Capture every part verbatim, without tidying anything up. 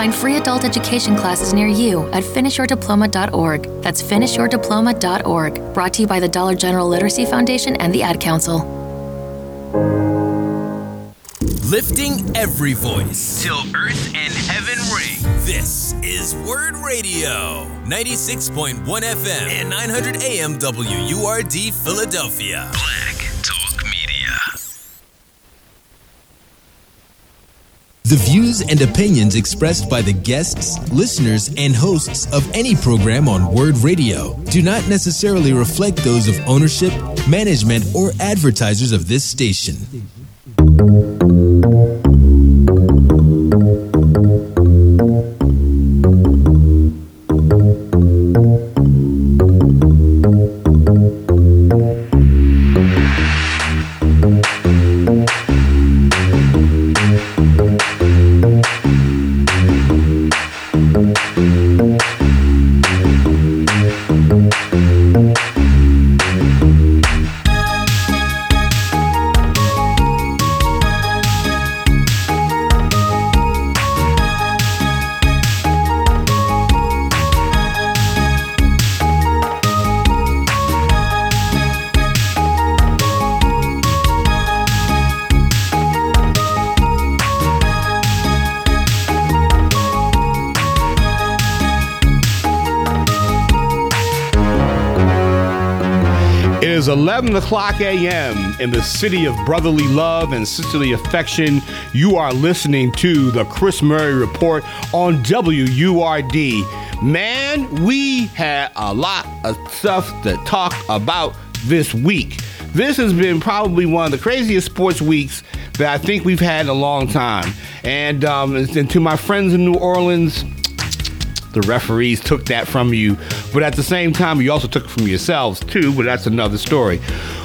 Find free adult education classes near you at finish your diploma dot org. That's finish your diploma dot org. Brought to you by the Dollar General Literacy Foundation and the Ad Council. Lifting every voice till earth and heaven ring. This is Word Radio, ninety-six point one F M and nine hundred A M W U R D Philadelphia. Black Talk Media. The views and opinions expressed by the guests, listeners, and hosts of any program on Word Radio do not necessarily reflect those of ownership, management, or advertisers of this station. eleven o'clock a.m. in the city of brotherly love and sisterly affection. You are listening to the Chris Murray Report on W U R D. Man, we had a lot of stuff to talk about this week. This has been probably one of the craziest sports weeks that I think we've had in a long time. And, um, and to my friends in New Orleans, the referees took that from you, but at the same time, you also took it from yourselves too, but that's another story.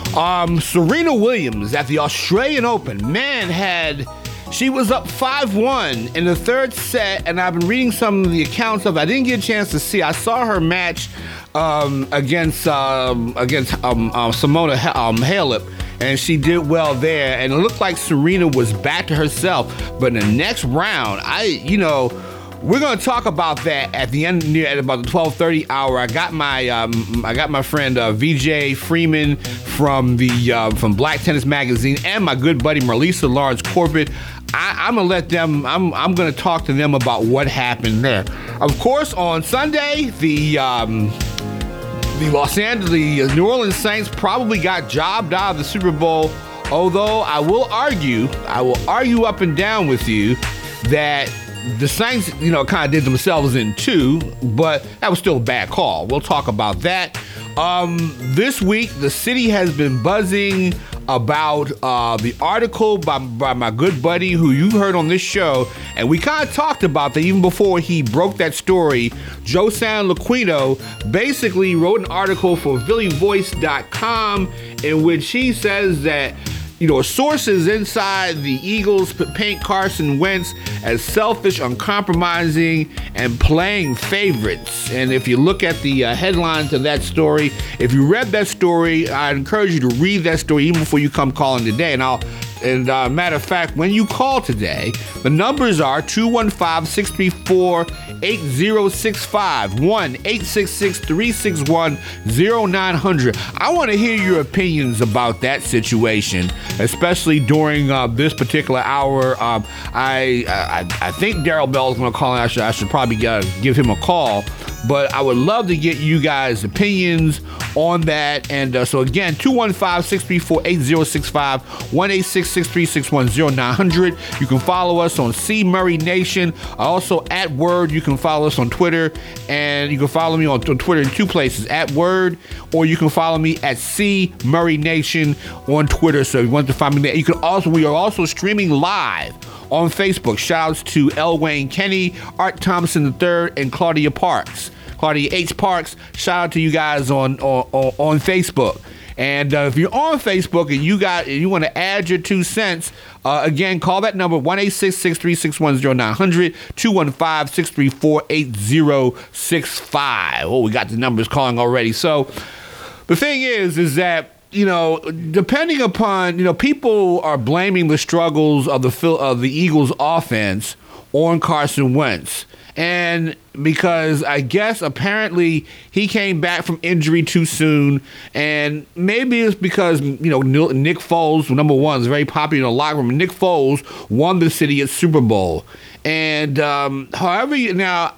Um, Serena Williams at the Australian Open, man, had, she was up five one in the third set, and I've been reading some of the accounts of it. I didn't get a chance to see. I saw her match um, against um, against um, uh, Simona um, Halep, and she did well there, and it looked like Serena was back to herself, but in the next round, I, you know, we're going to talk about that at the end, near at about the twelve thirty hour. I got my um, I got my friend uh, V J Freeman from the uh, from Black Tennis Magazine and my good buddy Marlisa Lawrence Corbett. I, I'm gonna let them. I'm I'm gonna talk to them about what happened there. Of course, on Sunday, the um, the Los Angeles, the New Orleans Saints probably got jobbed out of the Super Bowl. Although I will argue, I will argue up and down with you that the Saints, you know, kind of did themselves in two, but that was still a bad call. We'll talk about that. Um, this week, the city has been buzzing about uh, the article by, by my good buddy who you heard on this show, and we kind of talked about that even before he broke that story. Joe San Laquino basically wrote an article for Philly Voice dot com in which he says that, you know, sources inside the Eagles paint Carson Wentz as selfish, uncompromising, and playing favorites. And if you look at the uh, headlines of that story, if you read that story, I encourage you to read that story even before you come calling today. And I'll, and uh, matter of fact, when you call today, the numbers are two one five, six three four, eight zero six five, one eight six six, three six one, zero nine zero zero. I want to hear your opinions about that situation, especially during uh, this particular hour. Um, I, I I think Daryl Bell is going to call in. I should, I should probably uh, give him a call. But I would love to get you guys' opinions on that. And uh, so again, two one five, six three four, eight zero six five, one eight six six, three six one, zero nine zero zero. You can follow us on C Murray Nation. Also at Word, you can follow us on Twitter. And you can follow me on, on Twitter in two places, at Word, or you can follow me at C Murray Nation on Twitter. So if you want to find me there, you can also, we are also streaming live on Facebook. Shout outs to L. Wayne Kenny, Art Thompson the third, and Claudia Parks. Claudia H. Parks, shout out to you guys on on, on Facebook. And uh, if you're on Facebook and you got and you want to add your two cents, uh, again, call that number, one eight six six, three six one, zero nine zero zero, two one five, six three four, eight zero six five. Oh, we got the numbers calling already. So the thing is, is that, you know, depending upon, you know, people are blaming the struggles of the of the Eagles offense on Carson Wentz. And because I guess apparently he came back from injury too soon, and maybe it's because, you know, Nick Foles, number one, is very popular in the locker room. Nick Foles won the city at Super Bowl. And um, however, you, now,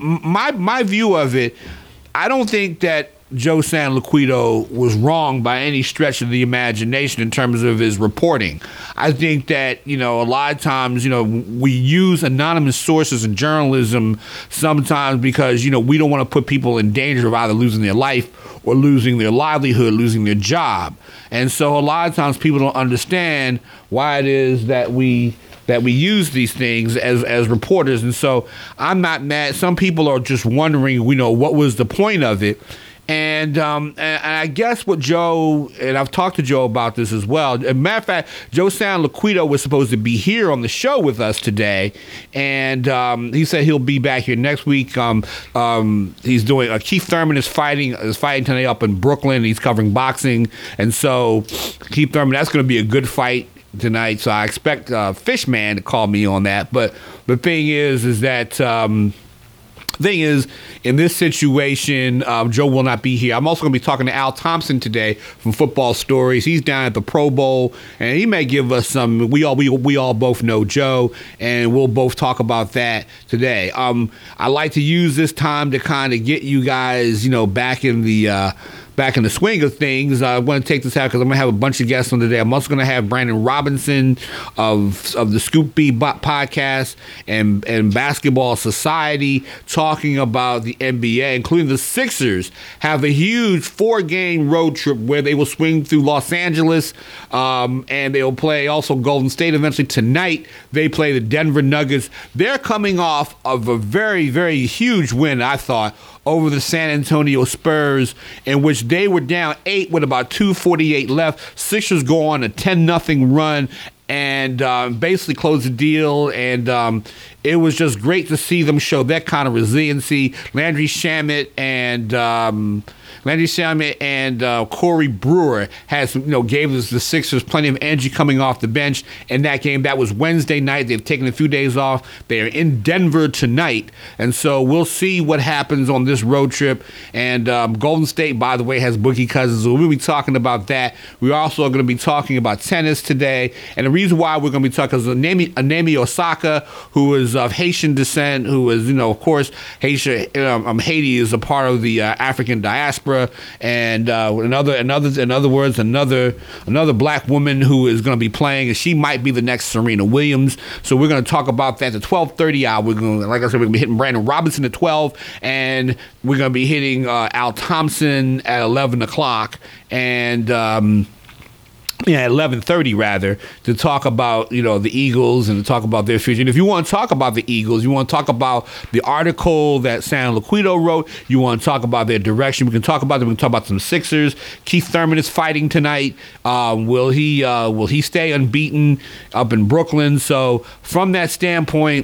my my view of it, I don't think that Joe Sanliquito was wrong by any stretch of the imagination in terms of his reporting. I think that, you know, a lot of times, you know, we use anonymous sources in journalism sometimes because, you know, we don't want to put people in danger of either losing their life or losing their livelihood, losing their job. And so a lot of times people don't understand why it is that we that we use these things as as reporters. And so I'm not mad. Some people are just wondering, you know, what was the point of it? And, um, and I guess what Joe, and I've talked to Joe about this as well. As a matter of fact, Joe Sanliquito was supposed to be here on the show with us today, and um, he said he'll be back here next week. Um, um, he's doing uh, Keith Thurman is fighting is fighting tonight up in Brooklyn. He's covering boxing, and so Keith Thurman, that's going to be a good fight tonight. So I expect uh, Fishman to call me on that. But the thing is, is that. Um, Thing is, in this situation, um, Joe will not be here. I'm also going to be talking to Al Thompson today from Football Stories. He's down at the Pro Bowl, and he may give us some. We all we we all both know Joe, and we'll both talk about that today. Um, I like to use this time to kind of get you guys, you know, back in the. Uh, Back in the swing of things. I want to take this out because I'm going to have a bunch of guests on today. I'm also going to have Brandon Robinson of of the Scoop B podcast and, and Basketball Society talking about the N B A, including the Sixers have a huge four-game road trip where they will swing through Los Angeles, um, and they will play also Golden State eventually. Tonight, they play the Denver Nuggets. They're coming off of a very, very huge win, I thought, over the San Antonio Spurs, in which they were down eight with about two forty-eight left. Sixers go on a ten nothing run and um, basically close the deal. And um, it was just great to see them show that kind of resiliency. Landry Shamet and um, Landry Shamet and uh, Corey Brewer has, you know, gave us the Sixers plenty of energy coming off the bench in that game. That was Wednesday night. They've taken a few days off. They are in Denver tonight, and so we'll see what happens on this road trip. And um, Golden State, by the way, has Boogie Cousins. So we'll be talking about that. We're also going to be talking about tennis today, and the reason why we're going to be talking is Naomi, Naomi Osaka, who is of Haitian descent, who is, you know, of course, Haitian, um, Haiti is a part of the uh, African diaspora. And uh, another, another, in other words, another, another black woman who is going to be playing, and she might be the next Serena Williams. So we're going to talk about that at the twelve thirty hour. We're going, like I said, we're going to be hitting Brandon Robinson at twelve, and we're going to be hitting uh, Al Thompson at eleven o'clock, and. Um, Yeah, eleven thirty rather, to talk about, you know, the Eagles and to talk about their future. And if you want to talk about the Eagles, you want to talk about the article that Sanliquito wrote, you want to talk about their direction, we can talk about them. We can talk about some Sixers. Keith Thurman is fighting tonight. Um, will he uh, will he stay unbeaten up in Brooklyn? So from that standpoint,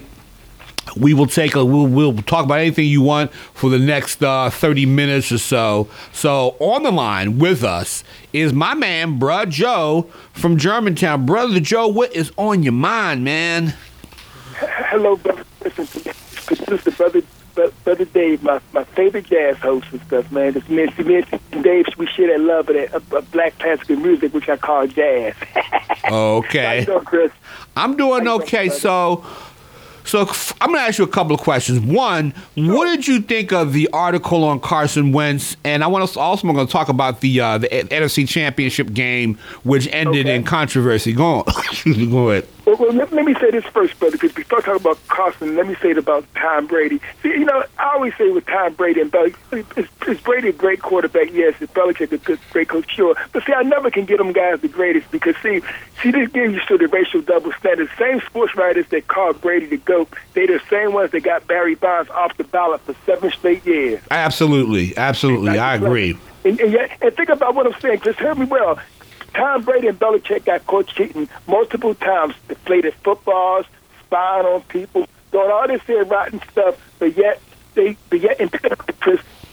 we will take a we'll we'll talk about anything you want for the next uh, thirty minutes or so. So on the line with us is my man, Bruh Joe from Germantown. Brother Joe, what is on your mind, man? Hello, brother. Listen, producer, brother, brother Dave, my, my favorite jazz host and stuff, man. This me and Dave, we share that love of that of, of black classical music, which I call jazz. Okay. How you doing, Chris? I'm doing okay. Doing, so. So I'm going to ask you a couple of questions. One, what did you think of the article on Carson Wentz? And I want to also I'm going to talk about the uh, the N F C Championship game, which ended okay. in controversy. Go on. Go ahead. Well, well let, let me say this first, brother, because before I talk about Carson, let me say it about Tom Brady. See, you know, I always say with Tom Brady and Belichick, is, is Brady a great quarterback? Yes. Is Belichick a good, great coach? Sure. But see, I never can get them guys the greatest because, see, see this gives you sort of racial double standards. Same sports writers that called Brady the GOAT, they the same ones that got Barry Bonds off the ballot for seven straight years. Absolutely. Absolutely. I agree. And, and, yet, and think about what I'm saying. Just hear me well. Tom Brady and Belichick got caught cheating multiple times. They played at footballs, spying on people, doing all this here rotten stuff, but yet they, but yet in against the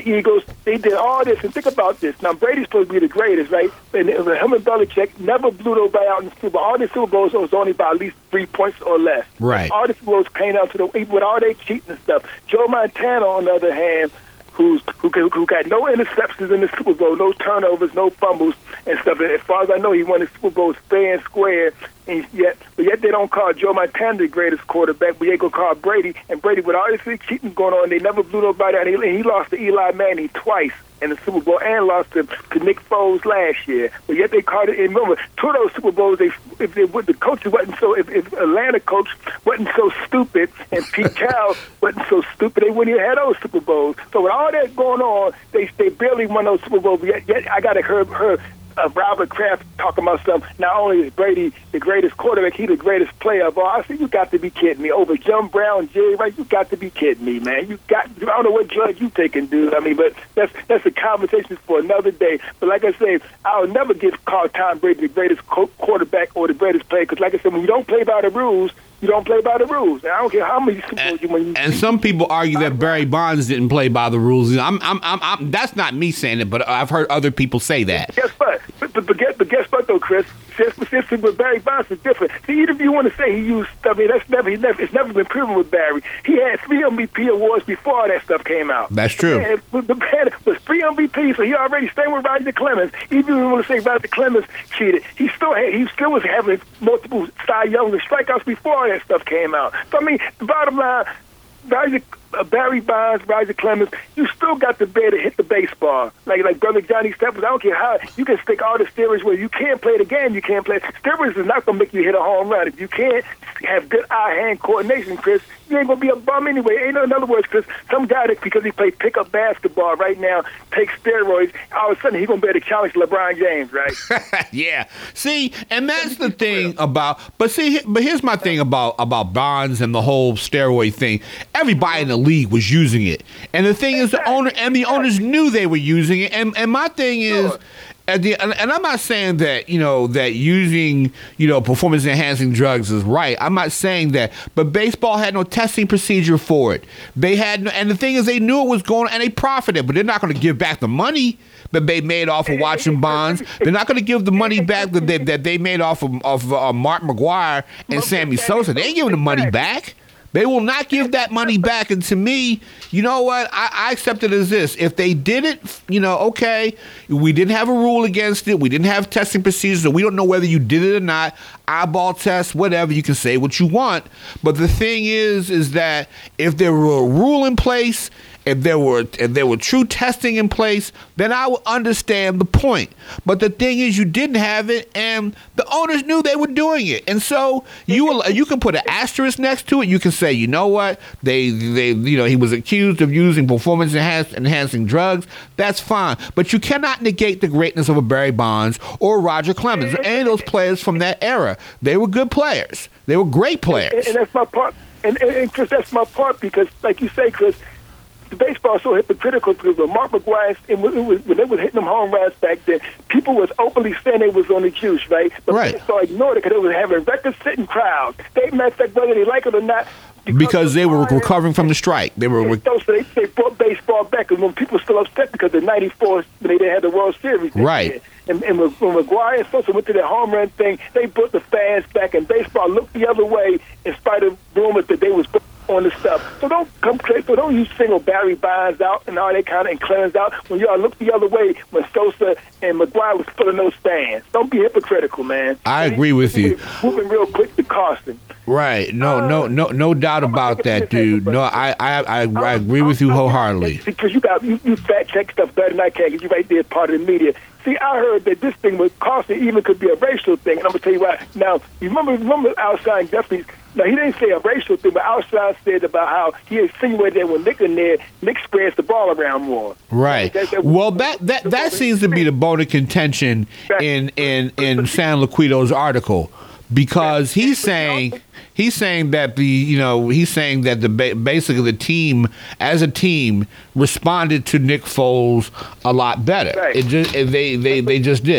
Eagles. They did all this, and think about this. Now Brady's supposed to be the greatest, right? And him and Belichick never blew nobody out in the Super Bowl. All the Super Bowls was only by at least three points or less. Right. All the Super Bowls came down to the even with all their cheating and stuff. Joe Montana, on the other hand, who's who, who got no interceptions in the Super Bowl, no turnovers, no fumbles and stuff. And as far as I know, he won the Super Bowl fair and square. And yet, but yet they don't call Joe Montana the greatest quarterback. But they go call Brady. And Brady, with all this cheating going on, they never blew nobody out. And he, and he lost to Eli Manning twice in the Super Bowl and lost to, to Nick Foles last year. But yet they called it. And remember, two of those Super Bowls, they if they the coaches wasn't so if, if Atlanta coach wasn't so stupid and Pete Carroll wasn't so stupid, they wouldn't even have those Super Bowls. So with all that going on, they they barely won those Super Bowls. But yet, yet I got to hear her. Uh, Robert Kraft talking about something. Not only is Brady the greatest quarterback, he's the greatest player of all. I said, you got to be kidding me. Over Jim Brown, Jerry Rice, you got to be kidding me, man. You got. I don't know what drug you taking, dude. I mean, but that's that's a conversation for another day. But like I say, I'll never get called Tom Brady the greatest co- quarterback or the greatest player because, like I said, when you don't play by the rules, you don't play by the rules. And I don't care how many Super Bowls you win. And some people argue that Barry Bonds didn't play by the rules. I'm, I'm, I'm, I'm, that's not me saying it, but I've heard other people say that. Guess what? But, but, but, guess, but guess what, though, Chris? Specifically with Barry Bonds is different. See, even if you want to say he used stuff, I mean, that's never, he never, it's never been proven with Barry. He had three M V P awards before all that stuff came out. That's true. And the man was three M V P, so he already stayed with Roger Clemens. Even if you want to say Roger Clemens cheated, he still had, he still was having multiple Cy Young and strikeouts before all that stuff came out. So I mean, the bottom line, Roger, uh, Barry Bonds, Roger Clemens, you still got the bear to hit the baseball. Like like brother Johnny Stephens, I don't care how, you can stick all the steroids where you can't play the game, you can't play. Steroids is not going to make you hit a home run. If you can't have good eye-hand coordination, Chris, you ain't going to be a bum anyway. Ain't, in other words, Chris, some guy that, because he played pickup basketball right now, takes steroids, all of a sudden he's going to be able to challenge LeBron James, right? Yeah. See, and that's the thing about, but see, but here's my thing about, about Bonds and the whole steroid thing. Everybody in the league was using it. And the thing is, the owner and the owners knew they were using it. And, and my thing is, At the, and, and I'm not saying that, you know, that using, you know, performance-enhancing drugs is right. I'm not saying that. But baseball had no testing procedure for it. They had no, and the thing is, they knew it was going, and they profited, but they're not going to give back the money that they made off of watching Bonds. They're not going to give the money back that they, that they made off of, of uh, Mark McGwire and Sammy Sosa. They ain't giving the money back. They will not give that money back. And to me, you know what? I, I accept it as this. If they did it, you know, okay, we didn't have a rule against it. We didn't have testing procedures, so we don't know whether you did it or not. Eyeball test, whatever. You can say what you want. But the thing is, is that if there were a rule in place, if there were if there were true testing in place, then I would understand the point. But the thing is, you didn't have it, and the owners knew they were doing it, and so you will, you can put an asterisk next to it. You can say, you know what, they they you know he was accused of using performance enhance, enhancing drugs. That's fine, but you cannot negate the greatness of a Barry Bonds or Roger Clemens or any of those players from that era. They were good players. They were great players. And, and that's my part. And, and, and Chris, that's my part because, like you say, Chris, the baseball is so hypocritical because when Mark McGwire, and when, was, when they was hitting them home runs back then, people was openly saying they was on the juice, right? But right. baseball ignored it because they was having record-setting crowds. They, matter of fact, whether they like it or not, because, because they were recovering from the strike. They were. Re- so they, they brought baseball back, and when people still upset because of ninety-four, when they had the World Series. Right. And, and when McGwire and Sosa went to that home run thing, they brought the fans back, and baseball looked the other way in spite of rumors that they was on the stuff. So don't come so don't use single Barry Bonds out and all that kind of and Clemens out when y'all look the other way when Sosa and McGwire was filling those stands. Don't be hypocritical, man. I agree with you. Moving real quick to Carson. Right. No, uh, no, no, no doubt about that, dude. No, I, I, I, I agree with you wholeheartedly. Because you got you, you fact check stuff better than I can. Because you right there, part of the media. See, I heard that this thing with Carson even could be a racial thing, and I'm gonna tell you why. Now, you remember, remember Alshon Jeffries? Now, he didn't say a racial thing, but Alshon said about how he insinuated that when Nick in there, Nick spreads the ball around more. Right. That, that, well, that that, that seems to be the bone of contention in in in San Liquido's article. Because he's saying he's saying that the you know he's saying that the basically the team as a team responded to Nick Foles a lot better. Right. It just they, they they just did.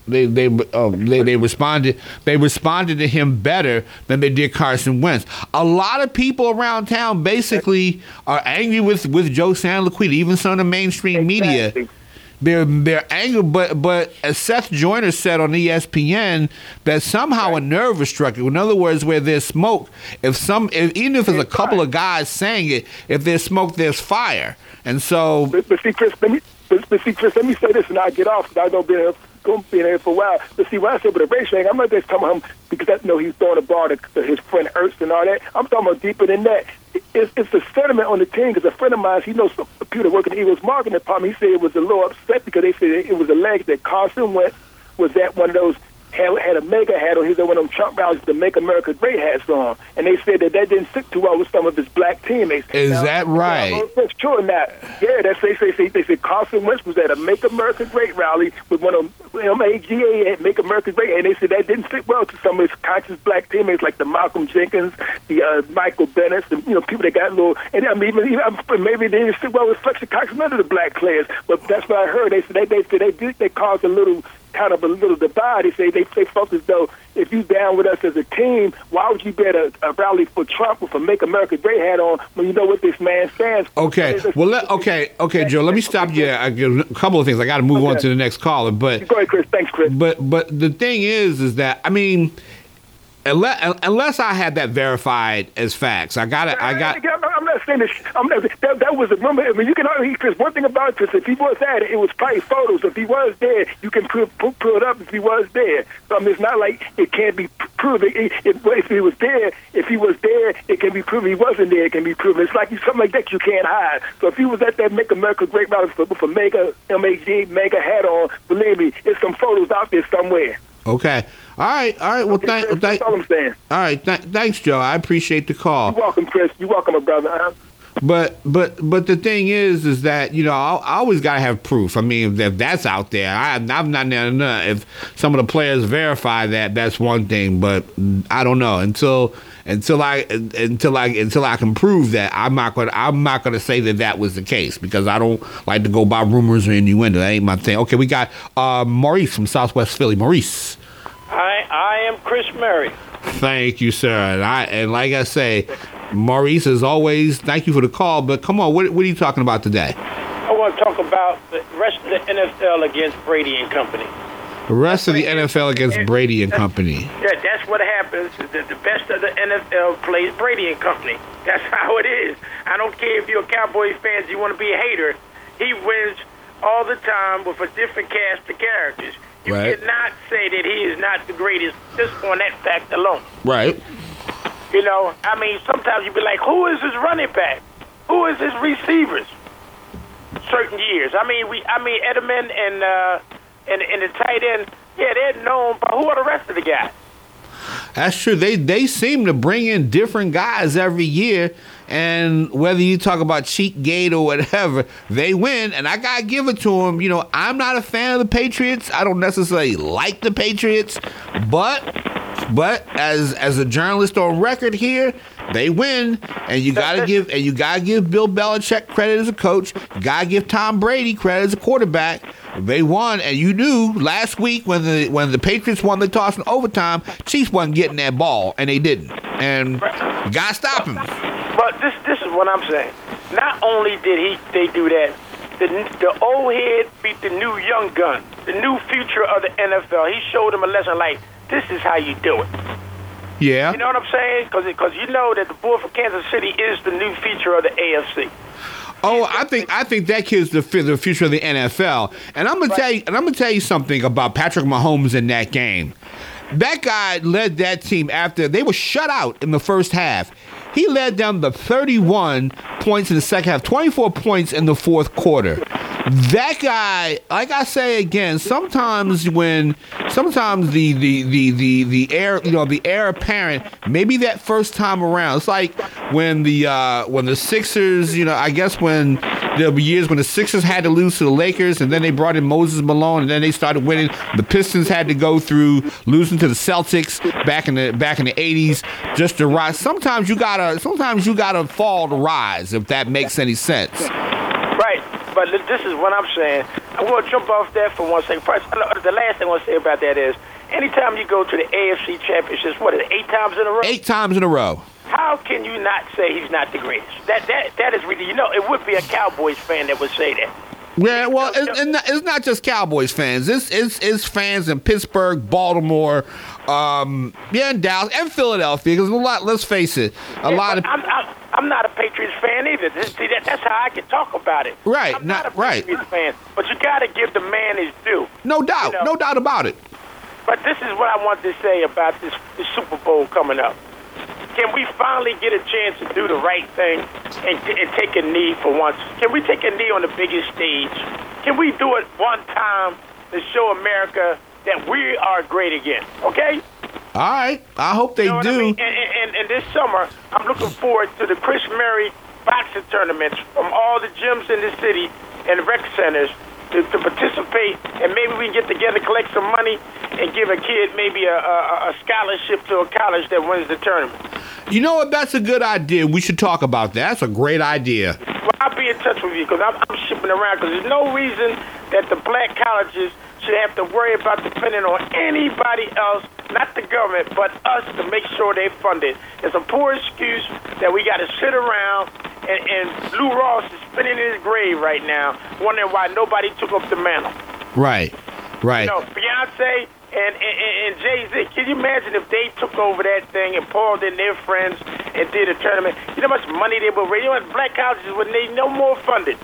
They they uh, they they responded they responded to him better than they did Carson Wentz. A lot of people around town basically are angry with, with Joe Santoliquita, even some of the mainstream Exactly. media. They're they're angry, but but as Seth Joyner said on E S P N, that somehow a nerve was struck. In other words, where there's smoke, if some if, even if it's a couple of guys saying it, if there's smoke, there's fire. And so, But, but see, Chris, let me, but, but see, Chris, let me say this, and I get off because I don't be here, going to be in here for a while. But see, when I said with the race thing, I'm not just talking about him because I know he's throwing the ball to, to his friend Ertz and all that. I'm talking about deeper than that. It's, it's the sentiment on the team because a friend of mine, he knows some computer working in the Eagles marketing department. He said it was a little upset because they said it was alleged that Carson Wentz was at one of those. Had, had a mega hat on. He's at one of them Trump rallies, the Make America Great hats on. And they said that that didn't sit too well with some of his black teammates. is now, that right? Now, that's true or not? Yeah, that's, they say they, they said Carson Wentz was at a Make America Great rally with one of them, M A G A at Make America Great, and they said that didn't sit well to some of his conscious black teammates like the Malcolm Jenkins, the uh, Michael Bennett, the, you know, people that got a little, and I mean, even, even maybe they didn't sit well with Fletcher Cox and none of the black players. But that's what I heard. They said they they said they did they caused a little. kind of a little divide. They say they, they felt as though if you down with us as a team, why would you bet a, a rally for Trump with a Make America Great hat on when you know what this man stands for? Okay, well, let, okay, okay, Joe. Let me stop you. I get a couple of things. I got to move Okay. on to the next caller, but Go ahead, Chris. Thanks, Chris. but but the thing is, is that I mean, unless, unless I had that verified as facts, I got it. I got. I'm I'm not saying this. I'm not, that, that was a rumor. I mean, you can already, Chris, one thing about it, Chris, if he was at it, it was probably photos. If he was there, you can prove, prove, prove it up if he was there. So I mean, it's not like it can't be proven. It, it, if he was there, if he was there, it can be proven. If he wasn't there, it can be proven. It's like something like that you can't hide. So if he was at that Make America Great rally with a mega M A G mega hat on, believe me, there's some photos out there somewhere. Okay. All right. All right. Well, Okay, thank. Chris, thank that's all I'm saying. all right. Th- thanks, Joe. I appreciate the call. You're welcome, Chris. You're welcome, my brother. Uh-huh. But but but the thing is, is that you know I, I always gotta have proof. I mean, if that's out there, I, I'm not no, if some of the players verify that, that's one thing. But I don't know until until I until I until I can prove that. I'm not gonna I'm not gonna say that that was the case because I don't like to go by rumors or innuendo. That ain't my thing. Okay, we got uh, Maurice from Southwest Philly. Maurice. I I am Chris Murray. Thank you, sir. And I and like I say, Maurice, as always, thank you for the call. But come on, what what are you talking about today? I want to talk about the rest of the N F L against Brady and company. The rest of the N F L against Brady and company. Yeah, that's what happens. The, the best of the N F L plays Brady and company. That's how it is. I don't care if you're a Cowboys fan, you want to be a hater. He wins all the time with a different cast of characters. You Right. cannot say that he is not the greatest just on that fact alone. Right. You know, I mean, sometimes you be like, who is his running back? Who is his receivers? Certain years. I mean, we. I mean, Edelman and uh, and and the tight end. Yeah, they're known, but who are the rest of the guys? That's true. They they seem to bring in different guys every year, and whether you talk about cheat gate or whatever, they win. And I gotta give it to them. You know, I'm not a fan of the Patriots. I don't necessarily like the Patriots, but but as as a journalist on record here, they win, and you gotta give and you gotta give Bill Belichick credit as a coach. You gotta give Tom Brady credit as a quarterback. They won, and you knew last week when the when the Patriots won the toss in overtime, Chiefs wasn't getting that ball, and they didn't. And you gotta stop him. But this this is what I'm saying. Not only did he they do that, the the old head beat the new young gun, the new future of the N F L. He showed him a lesson like, this is how you do it. Yeah. You know what I'm saying? Because you know that the boy from Kansas City is the new feature of the A F C. Oh, I think I think that kid's the the future of the N F L. And I'm gonna Right. tell you, and I'm gonna tell you something about Patrick Mahomes in that game. That guy led that team after they were shut out in the first half. He led them to thirty-one points in the second half, twenty-four points in the fourth quarter. That guy, like I say again, sometimes when, sometimes the the the the the heir, you know, the heir apparent, maybe that first time around, it's like when the uh, when the Sixers, you know, I guess when there'll be years when the Sixers had to lose to the Lakers, and then they brought in Moses Malone, and then they started winning. The Pistons had to go through losing to the Celtics back in the back in the eighties just to rise. Sometimes you gotta, sometimes you gotta fall to rise, if that makes any sense. Right. but this is what I'm saying. I want to jump off that for one second. First, the last thing I want to say about that is, anytime you go to the A F C Championships, what is it, eight times in a row? Eight times in a row. How can you not say he's not the greatest? That that that is really, you know, it would be a Cowboys fan that would say that. Yeah, well, it's, it's not just Cowboys fans. It's, it's, it's fans in Pittsburgh, Baltimore, um, yeah, and Dallas, and Philadelphia. Because a lot, let's face it, a yeah, lot of. I'm, I'm, I'm not a Patriots fan either. This, see, that, that's how I can talk about it. Right, I'm not, not a right. Patriots fan, but you got to give the man his due. No doubt, you know? no doubt about it. But this is what I want to say about this, this Super Bowl coming up. Can we finally get a chance to do the right thing and, and take a knee for once? Can we take a knee on the biggest stage? Can we do it one time to show America that we are great again? Okay? All right. I hope they you know do. I mean? and, and, and this summer, I'm looking forward to the Chris Murray boxing tournaments from all the gyms in the city and rec centers to, to participate, and maybe we can get together, collect some money, and give a kid maybe a, a, a scholarship to a college that wins the tournament. You know what? That's a good idea. We should talk about that. That's a great idea. Well, I'll be in touch with you because I'm, I'm shipping around because there's no reason that the black colleges should have to worry about depending on anybody else, not the government, but us to make sure they're funded. It's a poor excuse that we got to sit around and, and Lou Ross is spinning in his grave right now, wondering why nobody took up the mantle. Right, right. You know, Beyonce and, and, and Jay-Z, can you imagine if they took over that thing and Paul and their friends and did a tournament? You know how much money they would raise? You know what, black colleges would need no more funded.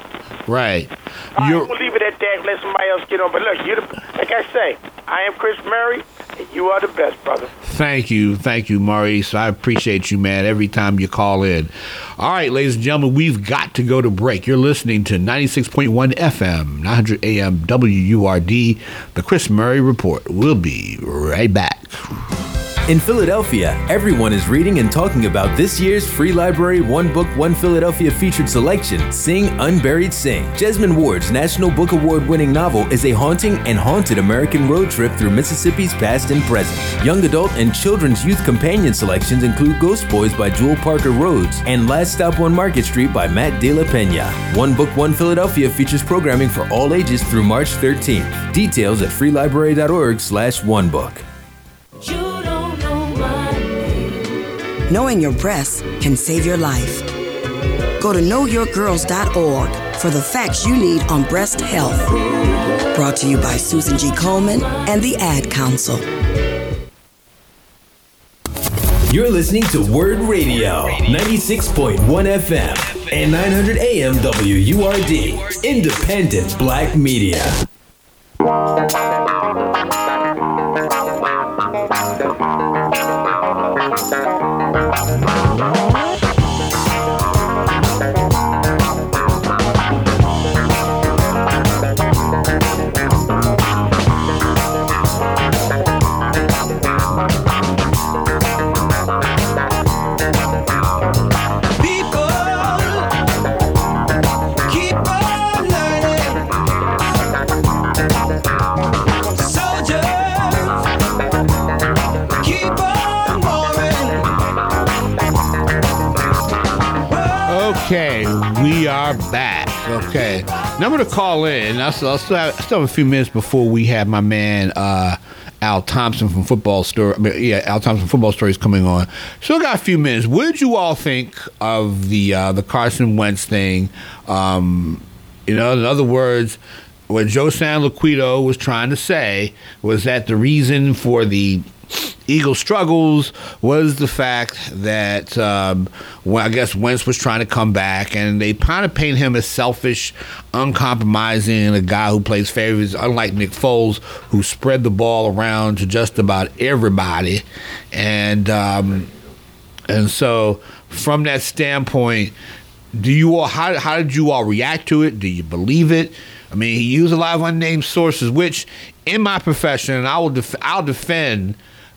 Right. All right, we'll leave it at that. Let somebody else get on. But look, you, like I say, I am Chris Murray, and you are the best, brother. Thank you. Thank you, Maurice. I appreciate you, man, every time you call in. All right, ladies and gentlemen, we've got to go to break. You're listening to ninety-six point one F M, nine hundred A M W U R D, The Chris Murray Report. We'll be right back. In Philadelphia, everyone is reading and talking about this year's Free Library One Book, One Philadelphia featured selection, Sing Unburied Sing. Jesmyn Ward's National Book Award-winning novel is a haunting and haunted American road trip through Mississippi's past and present. Young adult and children's youth companion selections include Ghost Boys by Jewel Parker Rhodes and Last Stop on Market Street by Matt De La Pena. One Book, One Philadelphia features programming for all ages through March thirteenth. Details at freelibrary.org slash one book. Knowing your breasts can save your life. Go to know your girls dot org for the facts you need on breast health. Brought to you by Susan G. Komen and the Ad Council. You're listening to Word Radio, ninety-six point one F M and nine hundred A M W U R D, independent black media. Okay, we are back. Okay, now I'm going to call in. I still, I still, have, I still have a few minutes before we have my man uh, Al Thompson from Football Story. Yeah, Al Thompson from Football Story is coming on. Still got a few minutes. What did you all think of the uh, the Carson Wentz thing? Um, you know, in other words, what Joe San Loquido was trying to say was that the reason for the Eagles' struggles was the fact that um, well, I guess Wentz was trying to come back, and they kind of paint him as selfish, uncompromising, a guy who plays favorites, unlike Nick Foles, who spread the ball around to just about everybody. And um, and so from that standpoint, do you all how how did you all react to it? Do you believe it? I mean, he used a lot of unnamed sources, which in my profession, and I will def- I'll defend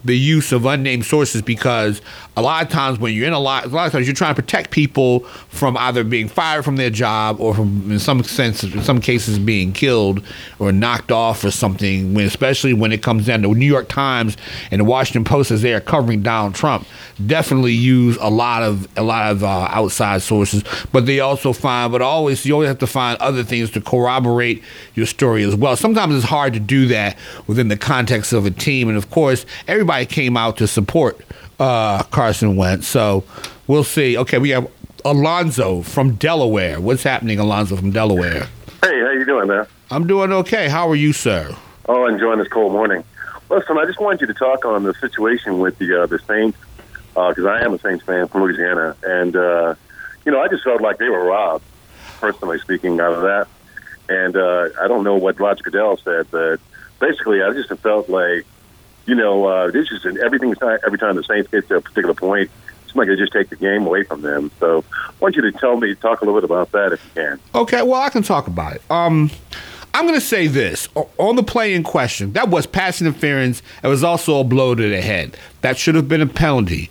the use of unnamed sources because a lot of times when you're in a lot, a lot of times you're trying to protect people from either being fired from their job or from, in some sense, in some cases, being killed or knocked off or something. When, especially when it comes down to the New York Times and the Washington Post, as they are covering Donald Trump, definitely use a lot of a lot of uh, outside sources. But they also find, but always you always have to find other things to corroborate your story as well. Sometimes it's hard to do that within the context of a team, and of course, everybody came out to support uh, Carson Wentz. So we'll see. Okay, we have Alonzo from Delaware. What's happening, Alonzo from Delaware? Hey, how you doing, man? I'm doing okay. How are you, sir? Oh, enjoying this cold morning. Listen, I just wanted you to talk on the situation with the uh, the Saints, because uh, I am a Saints fan from Louisiana, and uh, you know, I just felt like they were robbed, personally speaking, out of that. And uh, I don't know what Roger Goodell said, but basically, I just felt like, you know, uh, this is everything. Every time the Saints get to a particular point, somebody could just take the game away from them. So I want you to tell me, talk a little bit about that if you can. Okay, well, I can talk about it. Um, I'm going to say this. On the play in question, that was pass interference. It was also a blow to the head. That should have been a penalty.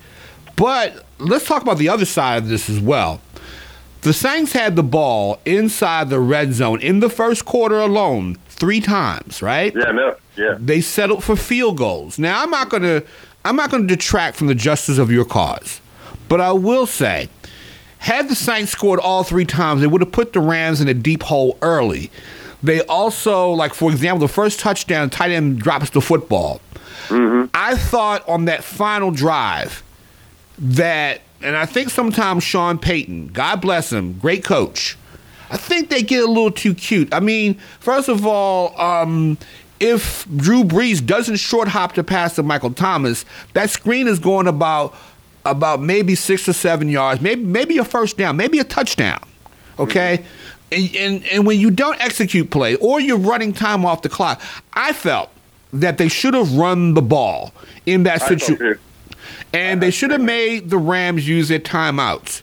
But let's talk about the other side of this as well. The Saints had the ball inside the red zone in the first quarter alone three times, right? Yeah, no, yeah. They settled for field goals. Now, I'm not going to I'm not going to detract from the justice of your cause, but I will say, had the Saints scored all three times, they would have put the Rams in a deep hole early. They also, like, for example, the first touchdown, tight end drops the football. Mm-hmm. I thought on that final drive that, and I think sometimes Sean Payton, God bless him, great coach, I think they get a little too cute. I mean, first of all, um, if Drew Brees doesn't short hop to pass to Michael Thomas, that screen is going about about maybe six or seven yards, maybe maybe a first down, maybe a touchdown, okay? Mm-hmm. And, and and when you don't execute play or you're running time off the clock, I felt that they should have run the ball in that situation. And they should have made the Rams use their timeouts.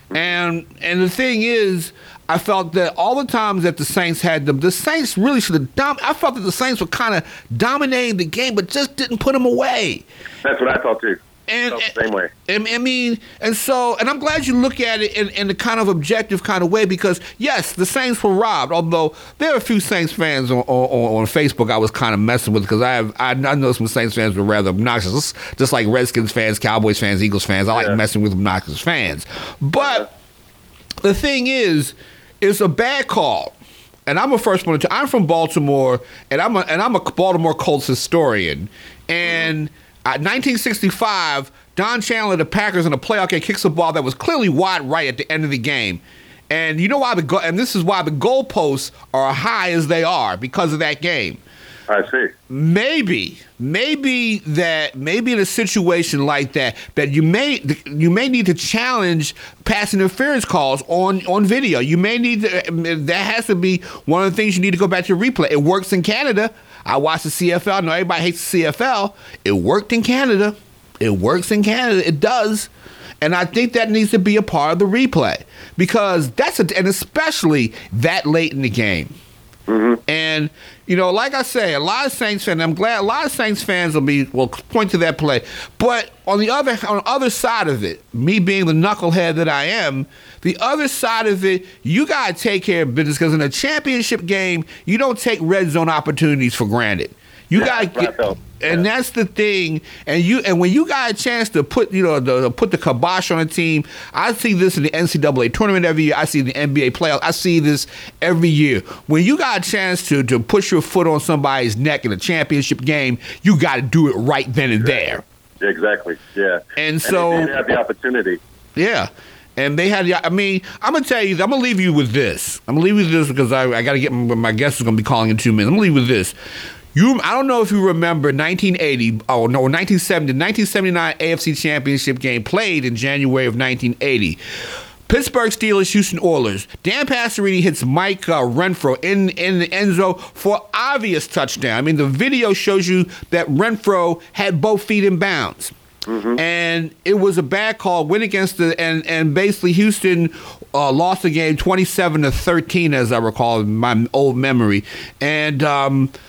And and the thing is, I felt that all the times that the Saints had them, the Saints really should have dom- I felt that the Saints were kind of dominating the game, but just didn't put them away. That's what I thought too. And, the same way. And, I mean, and so, and I'm glad you look at it in, in the kind of objective kind of way because, yes, the Saints were robbed, although there are a few Saints fans on, on, on Facebook I was kind of messing with because I have, I, I know some Saints fans were rather obnoxious, just like Redskins fans, Cowboys fans, Eagles fans. I like yeah. messing with obnoxious fans. But yeah. the thing is, it's a bad call. And I'm a first one to, I'm from Baltimore, and I'm a, and I'm a Baltimore Colts historian. And mm-hmm. Uh, nineteen sixty-five, Don Chandler, the Packers, in a playoff game, kicks a ball that was clearly wide right at the end of the game. And you know why the go- and this is why the goalposts are high as they are because of that game. I see. Maybe, maybe that, maybe in a situation like that, that you may you may need to challenge pass interference calls on, on video. You may need to, that has to be one of the things you need to go back to replay. It works in Canada. I watch the C F L. I know everybody hates the C F L. It worked in Canada. It works in Canada. It does. And I think that needs to be a part of the replay because that's a, and especially that late in the game. Mm-hmm. And, you know, like I say, a lot of Saints fans, I'm glad a lot of Saints fans will be will point to that play. But on the other on the other side of it, me being the knucklehead that I am, the other side of it, you got to take care of business because in a championship game, you don't take red zone opportunities for granted. You yeah, got to get, and that's the thing. And you and when you got a chance to put you know the, to put the kibosh on a team, I see this in the N C double A tournament every year. I see the N B A playoffs. I see this every year. When you got a chance to to put your foot on somebody's neck in a championship game, you got to do it right then and there. Exactly. Yeah. And so and they have the opportunity. Yeah. And they had, I mean, I'm going to tell you, I'm going to leave you with this. I'm going to leave you with this because I, I got to get, my, my guest is going to be calling in two minutes. I'm going to leave you with this. You, I don't know if you remember nineteen eighty, oh no, nineteen seventy, nineteen seventy-nine A F C Championship game played in January of nineteen eighty. Pittsburgh Steelers, Houston Oilers. Dan Passerini hits Mike uh, Renfro in, in the end zone for obvious touchdown. I mean, the video shows you that Renfro had both feet in bounds. Mm-hmm. And it was a bad call, went against the, and, and basically Houston uh, lost the game twenty-seven to thirteen, as I recall, in my old memory. And, um,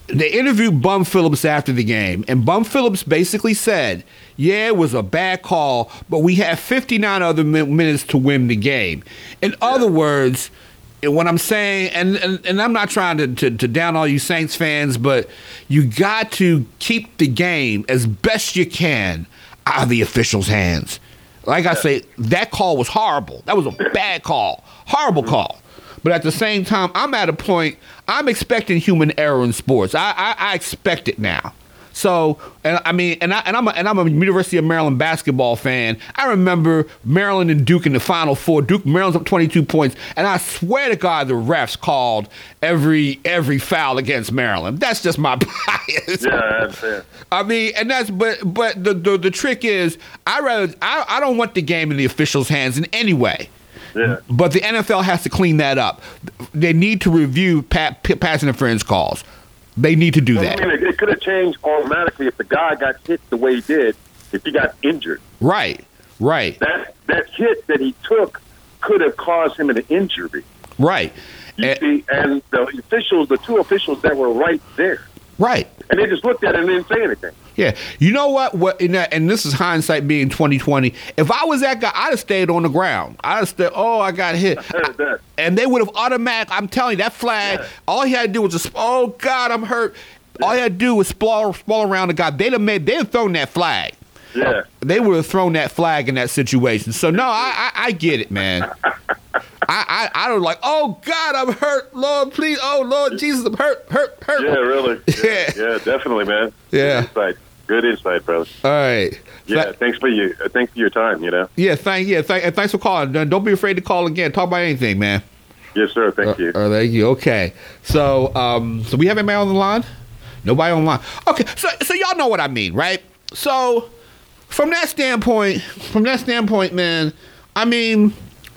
they interviewed Bum Phillips after the game, and Bum Phillips basically said, yeah, it was a bad call, but we had fifty-nine other min- minutes to win the game. In yeah. other words, what I'm saying, and, and, and I'm not trying to, to, to down all you Saints fans, but you got to keep the game as best you can out of the officials' hands. Like I say, that call was horrible. That was a bad call. Horrible call. But at the same time, I'm at a point, I'm expecting human error in sports. I, I, I expect it now. So, and I mean, and, I, and, I'm a, and I'm a University of Maryland basketball fan. I remember Maryland and Duke in the Final Four. Duke, Maryland's up twenty-two points. And I swear to God, the refs called every every foul against Maryland. That's just my bias. Yeah, that's fair. I mean, and that's, but but the the, the trick is, I rather, I, I don't want the game in the officials' hands in any way. Yeah. But the N F L has to clean that up. They need to review pa- p- pass interference calls. They need to do well, that. I mean, it could have changed automatically if the guy got hit the way he did, if he got injured. Right, right. That that hit that he took could have caused him an injury. Right. You and, see, and the officials, the two officials that were right there. Right. And they just looked at it and didn't say anything. Yeah. You know what? What in that, and this is hindsight being twenty twenty. If I was that guy, I'd have stayed on the ground. I'd have stayed, oh, I got hit. I heard that. And they would have automatic, I'm telling you, that flag, yeah. all he had to do was just, oh, God, I'm hurt. Yeah. All he had to do was sprawl, sprawl around the guy. They'd have made, they'd have thrown that flag. Yeah. They would have thrown that flag in that situation. So, no, I, I, I get it, man. I, I, I don't like, oh, God, I'm hurt. Lord, please. Oh, Lord Jesus, I'm hurt, hurt, hurt. Yeah, really. Yeah, yeah. yeah definitely, man. Yeah. Good insight. Good insight, brother. All right. Yeah, Th- thanks for you. Uh, thanks for your time, you know. Yeah, thank yeah, thank, and thanks for calling. Don't be afraid to call again. Talk about anything, man. Yes, sir. Thank uh, you. Uh, thank you. Okay. So, um, so we have anybody on the line? Nobody on the line. Okay. So, so y'all know what I mean, right? So, from that standpoint, from that standpoint, man, I mean,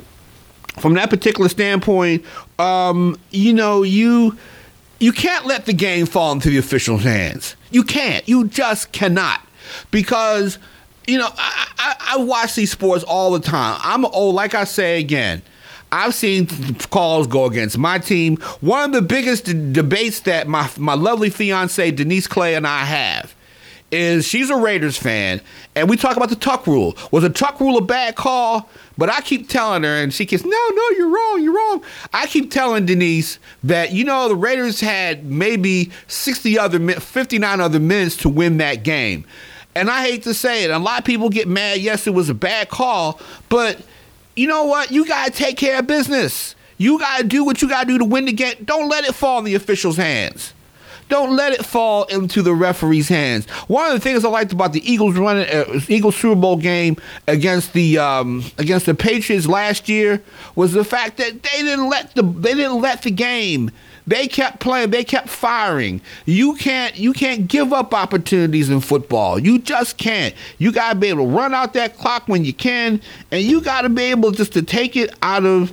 from that particular standpoint, um, you know, you you can't let the game fall into the officials' hands. You can't. You just cannot. Because, you know, I, I, I watch these sports all the time. I'm old, like I say again, I've seen calls go against my team. One of the biggest d- debates that my my lovely fiance Denise Clay and I have is she's a Raiders fan, and we talk about the tuck rule. Was a tuck rule a bad call? But I keep telling her, and she keeps, no, no, you're wrong, you're wrong. I keep telling Denise that, you know, the Raiders had maybe sixty other, fifty-nine other minutes to win that game. And I hate to say it, a lot of people get mad, yes, it was a bad call, but you know what? You got to take care of business. You got to do what you got to do to win the game. Don't let it fall in the officials' hands. Don't let it fall into the referee's hands. One of the things I liked about the Eagles running uh, Eagles Super Bowl game against the um, against the Patriots last year was the fact that they didn't let the they didn't let the game. They kept playing. They kept firing. You can't you can't give up opportunities in football. You just can't. You gotta be able to run out that clock when you can, and you gotta be able just to take it out of.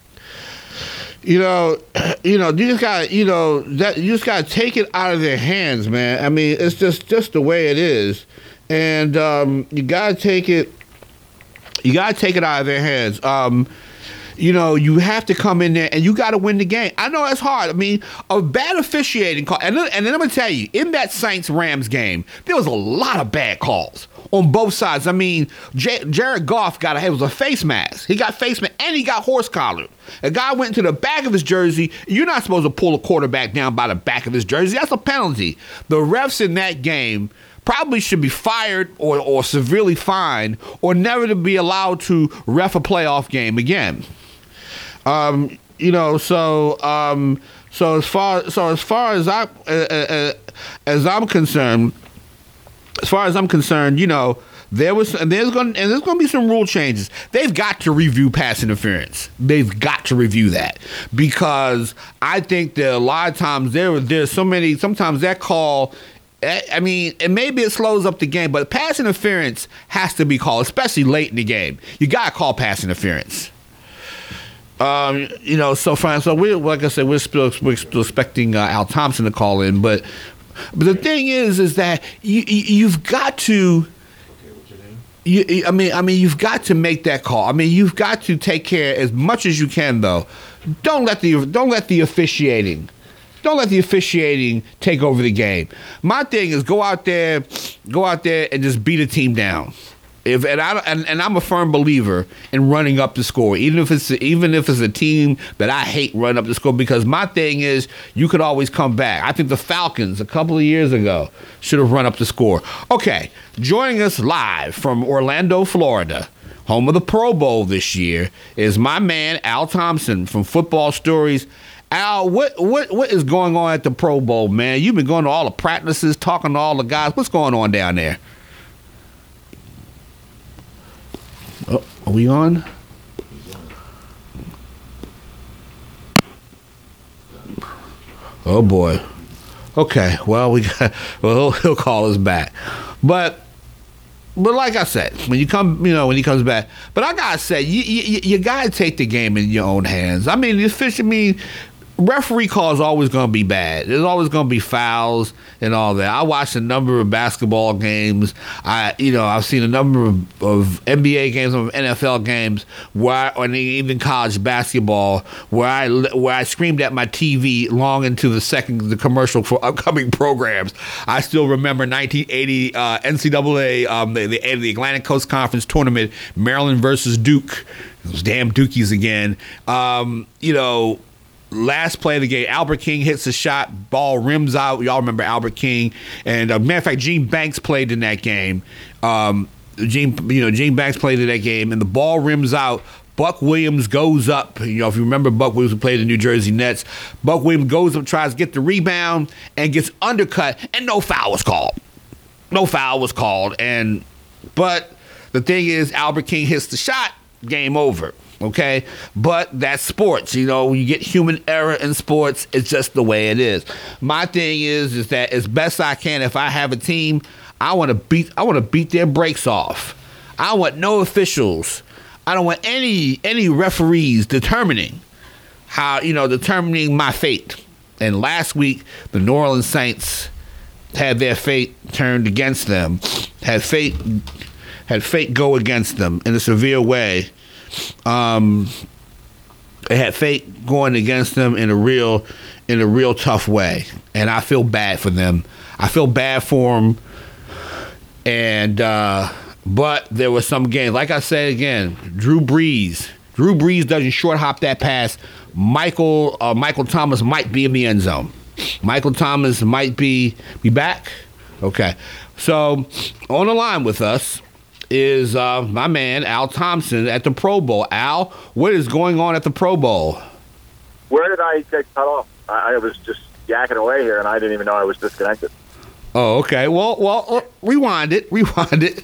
You know, you know, you just got, you know, that you just got to take it out of their hands, man. I mean, it's just, just the way it is, and um, you got to take it, you got to take it out of their hands. Um, you know, you have to come in there and you got to win the game. I know that's hard. I mean, a bad officiating call, and then, and then I'm gonna tell you, in that Saints-Rams game, there was a lot of bad calls on both sides. I mean, J- Jared Goff got a, it was a face mask. He got face mask and he got horse collared. A guy went into the back of his jersey. You're not supposed to pull a quarterback down by the back of his jersey. That's a penalty. The refs in that game probably should be fired or, or severely fined or never to be allowed to ref a playoff game again. Um, you know, so um, so as far so as far as I uh, uh, as I'm concerned. As far as I'm concerned, you know, there was and there's going and there's going to be some rule changes. They've got to review pass interference. They've got to review that because I think that a lot of times there there's so many. Sometimes that call, I mean, and maybe it slows up the game, but pass interference has to be called, especially late in the game. You got to call pass interference. Um, you know, so fine. So we, like I said, we're still we're still expecting uh, Al Thompson to call in, but. But the thing is, is that you, you you've got to. You, I mean, I mean, you've got to make that call. I mean, you've got to take care as much as you can, though. Don't let the don't let the officiating, don't let the officiating take over the game. My thing is go out there, go out there and just beat a team down. If and I and, and I'm a firm believer in running up the score, even if it's even if it's a team that I hate running up the score, because my thing is you could always come back. I think the Falcons a couple of years ago should have run up the score. Okay, joining us live from Orlando, Florida, home of the Pro Bowl this year, is my man Al Thompson from Football Stories. Al, what what what is going on at the Pro Bowl, man? You've been going to all the practices, talking to all the guys. What's going on down there? Oh, are we on? Oh boy. Okay. Well, we got. Well, he'll, he'll call us back. But, but like I said, when you come, you know, when he comes back. But I gotta say, you you, you gotta take the game in your own hands. I mean, the official. I mean, referee call is always going to be bad. There's always going to be fouls and all that. I watched a number of basketball games. I, you know, I've seen a number of, of N B A games, of N F L games, where, or even college basketball, where I where I screamed at my T V long into the second the commercial for upcoming programs. I still remember nineteen eighty uh, N C double A, um, the, the the Atlantic Coast Conference tournament, Maryland versus Duke. Those damn Dukies again. Um, you know. Last play of the game, Albert King hits a shot, ball rims out. Y'all remember Albert King, and uh, matter of fact, Gene Banks played in that game. Um, Gene, you know, Gene Banks played in that game, and the ball rims out. Buck Williams goes up. You know, if you remember, Buck Williams who played the New Jersey Nets. Buck Williams goes up, tries to get the rebound, and gets undercut, and no foul was called. No foul was called, and but the thing is, Albert King hits the shot. Game over. Okay, but that's sports. You know, you get human error in sports. It's just the way it is. My thing is, is that as best I can, if I have a team, I want to beat. I want to beat their brakes off. I want no officials. I don't want any any referees determining how you know determining my fate. And last week, the New Orleans Saints had their fate turned against them. Had fate had fate go against them in a severe way. Um, they had fate going against them in a real, in a real tough way, and I feel bad for them. I feel bad for them, and uh, but there were some games. Like I said again, Drew Brees. Drew Brees doesn't short hop that pass. Michael uh, Michael Thomas might be in the end zone. Michael Thomas might be be back. Okay, so on the line with us is uh, my man, Al Thompson, at the Pro Bowl. Al, what is going on at the Pro Bowl? Where did I get cut off? I, I was just yakking away here, and I didn't even know I was disconnected. Oh, okay. Well, well, uh, rewind it. Rewind it.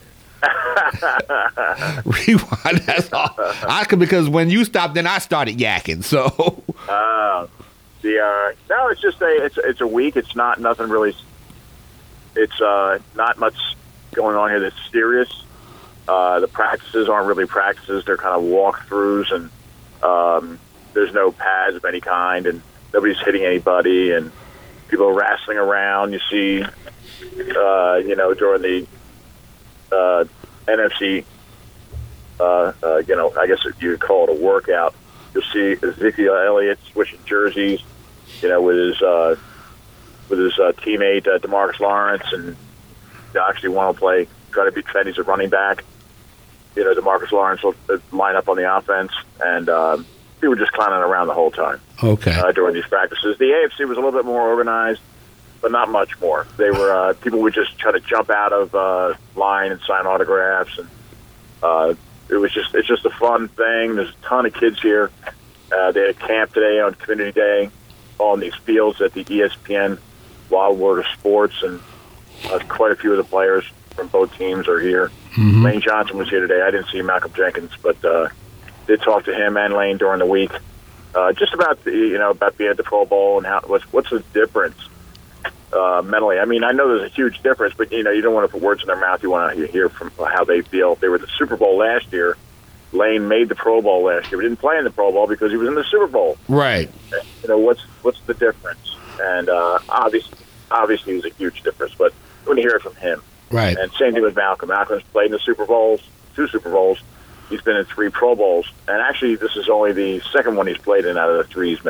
rewind. That's all. I could, because when you stopped, then I started yakking. So. Uh, the uh, no, it's just a it's it's a week. It's not nothing really. It's uh, not much going on here that's serious. Uh, the practices aren't really practices. They're kind of walkthroughs, and um, there's no pads of any kind, and nobody's hitting anybody, and people are wrestling around. You see, uh, you know, during the uh, N F C, uh, uh, you know, I guess you'd call it a workout, you'll see Ezekiel Elliott switching jerseys, you know, with his uh, with his uh, teammate uh, DeMarcus Lawrence, and they actually want to play, try to pretend he's a running back. You know, DeMarcus Lawrence will line up on the offense, and um, we were just clowning around the whole time. Okay. Uh, during these practices, the A F C was a little bit more organized, but not much more. They were uh, people would just try to jump out of uh, line and sign autographs, and uh, it was just it's just a fun thing. There's a ton of kids here. Uh, they had a camp today on Community Day on these fields at the E S P N Wild World of Sports, and uh, quite a few of the players from both teams are here. Mm-hmm. Lane Johnson was here today. I didn't see Malcolm Jenkins, but uh, did talk to him and Lane during the week, uh, just about the, you know about being at the Pro Bowl and how what's what's the difference uh, mentally. I mean, I know there's a huge difference, but you know you don't want to put words in their mouth. You want to hear from how they feel. They were at the Super Bowl last year. Lane made the Pro Bowl last year. We didn't play in the Pro Bowl because he was in the Super Bowl. Right. You know what's what's the difference? And uh, obviously, obviously, it was a huge difference. But I want to hear it from him. Right. And same thing with Malcolm. Malcolm's played in the Super Bowls, two Super Bowls. He's been in three Pro Bowls. And actually, this is only the second one he's played in out of the three he's made.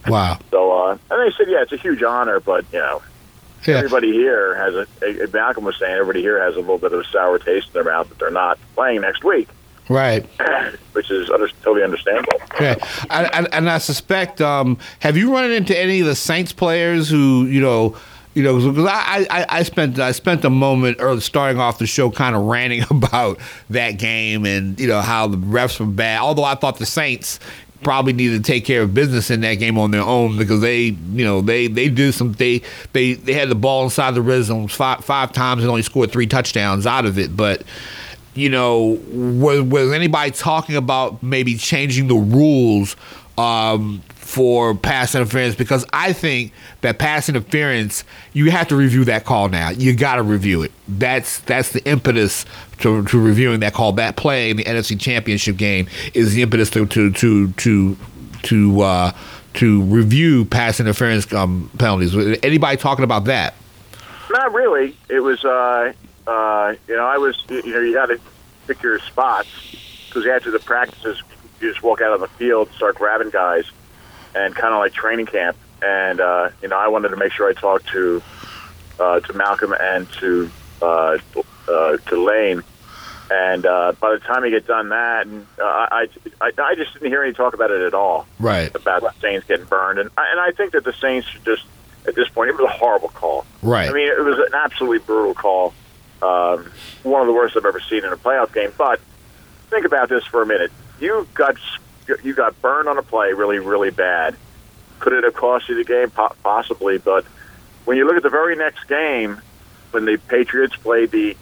Wow. So, uh, and they said, yeah, it's a huge honor, but, you know, yeah. everybody here has a, a, Malcolm was saying, everybody here has a little bit of a sour taste in their mouth that they're not playing next week. Right. Which is under, totally understandable. Yeah. I, I, and I suspect, um, have you run into any of the Saints players who, you know, You know, because I, I, I spent I spent a moment early starting off the show kind of ranting about that game and, you know, how the refs were bad. Although I thought the Saints probably needed to take care of business in that game on their own because they, you know, they, they did some they they they had the ball inside the red zone five five times and only scored three touchdowns out of it. But, you know, was was anybody talking about maybe changing the rules um, for pass interference? Because I think that pass interference, you have to review that call now. You got to review it. That's that's the impetus to, to reviewing that call. That play in the N F C Championship game is the impetus to to to to to, uh, to review pass interference um, penalties. Anybody talking about that? Not really. It was, uh, uh, you know, I was, you know, you got to pick your spots because after the practices, you just walk out on the field, start grabbing guys. And kind of like training camp, and uh, you know, I wanted to make sure I talked to uh, to Malcolm and to uh, uh, to Lane. And uh, by the time you get done that, and uh, I, I I just didn't hear any talk about it at all. Right. About the Saints getting burned, and and I think that the Saints should just at this point, it was a horrible call. Right. I mean, it was an absolutely brutal call. Um, one of the worst I've ever seen in a playoff game. But think about this for a minute. You got. You got burned on a play really, really bad. Could it have cost you the game? Possibly. But when you look at the very next game, when the Patriots played the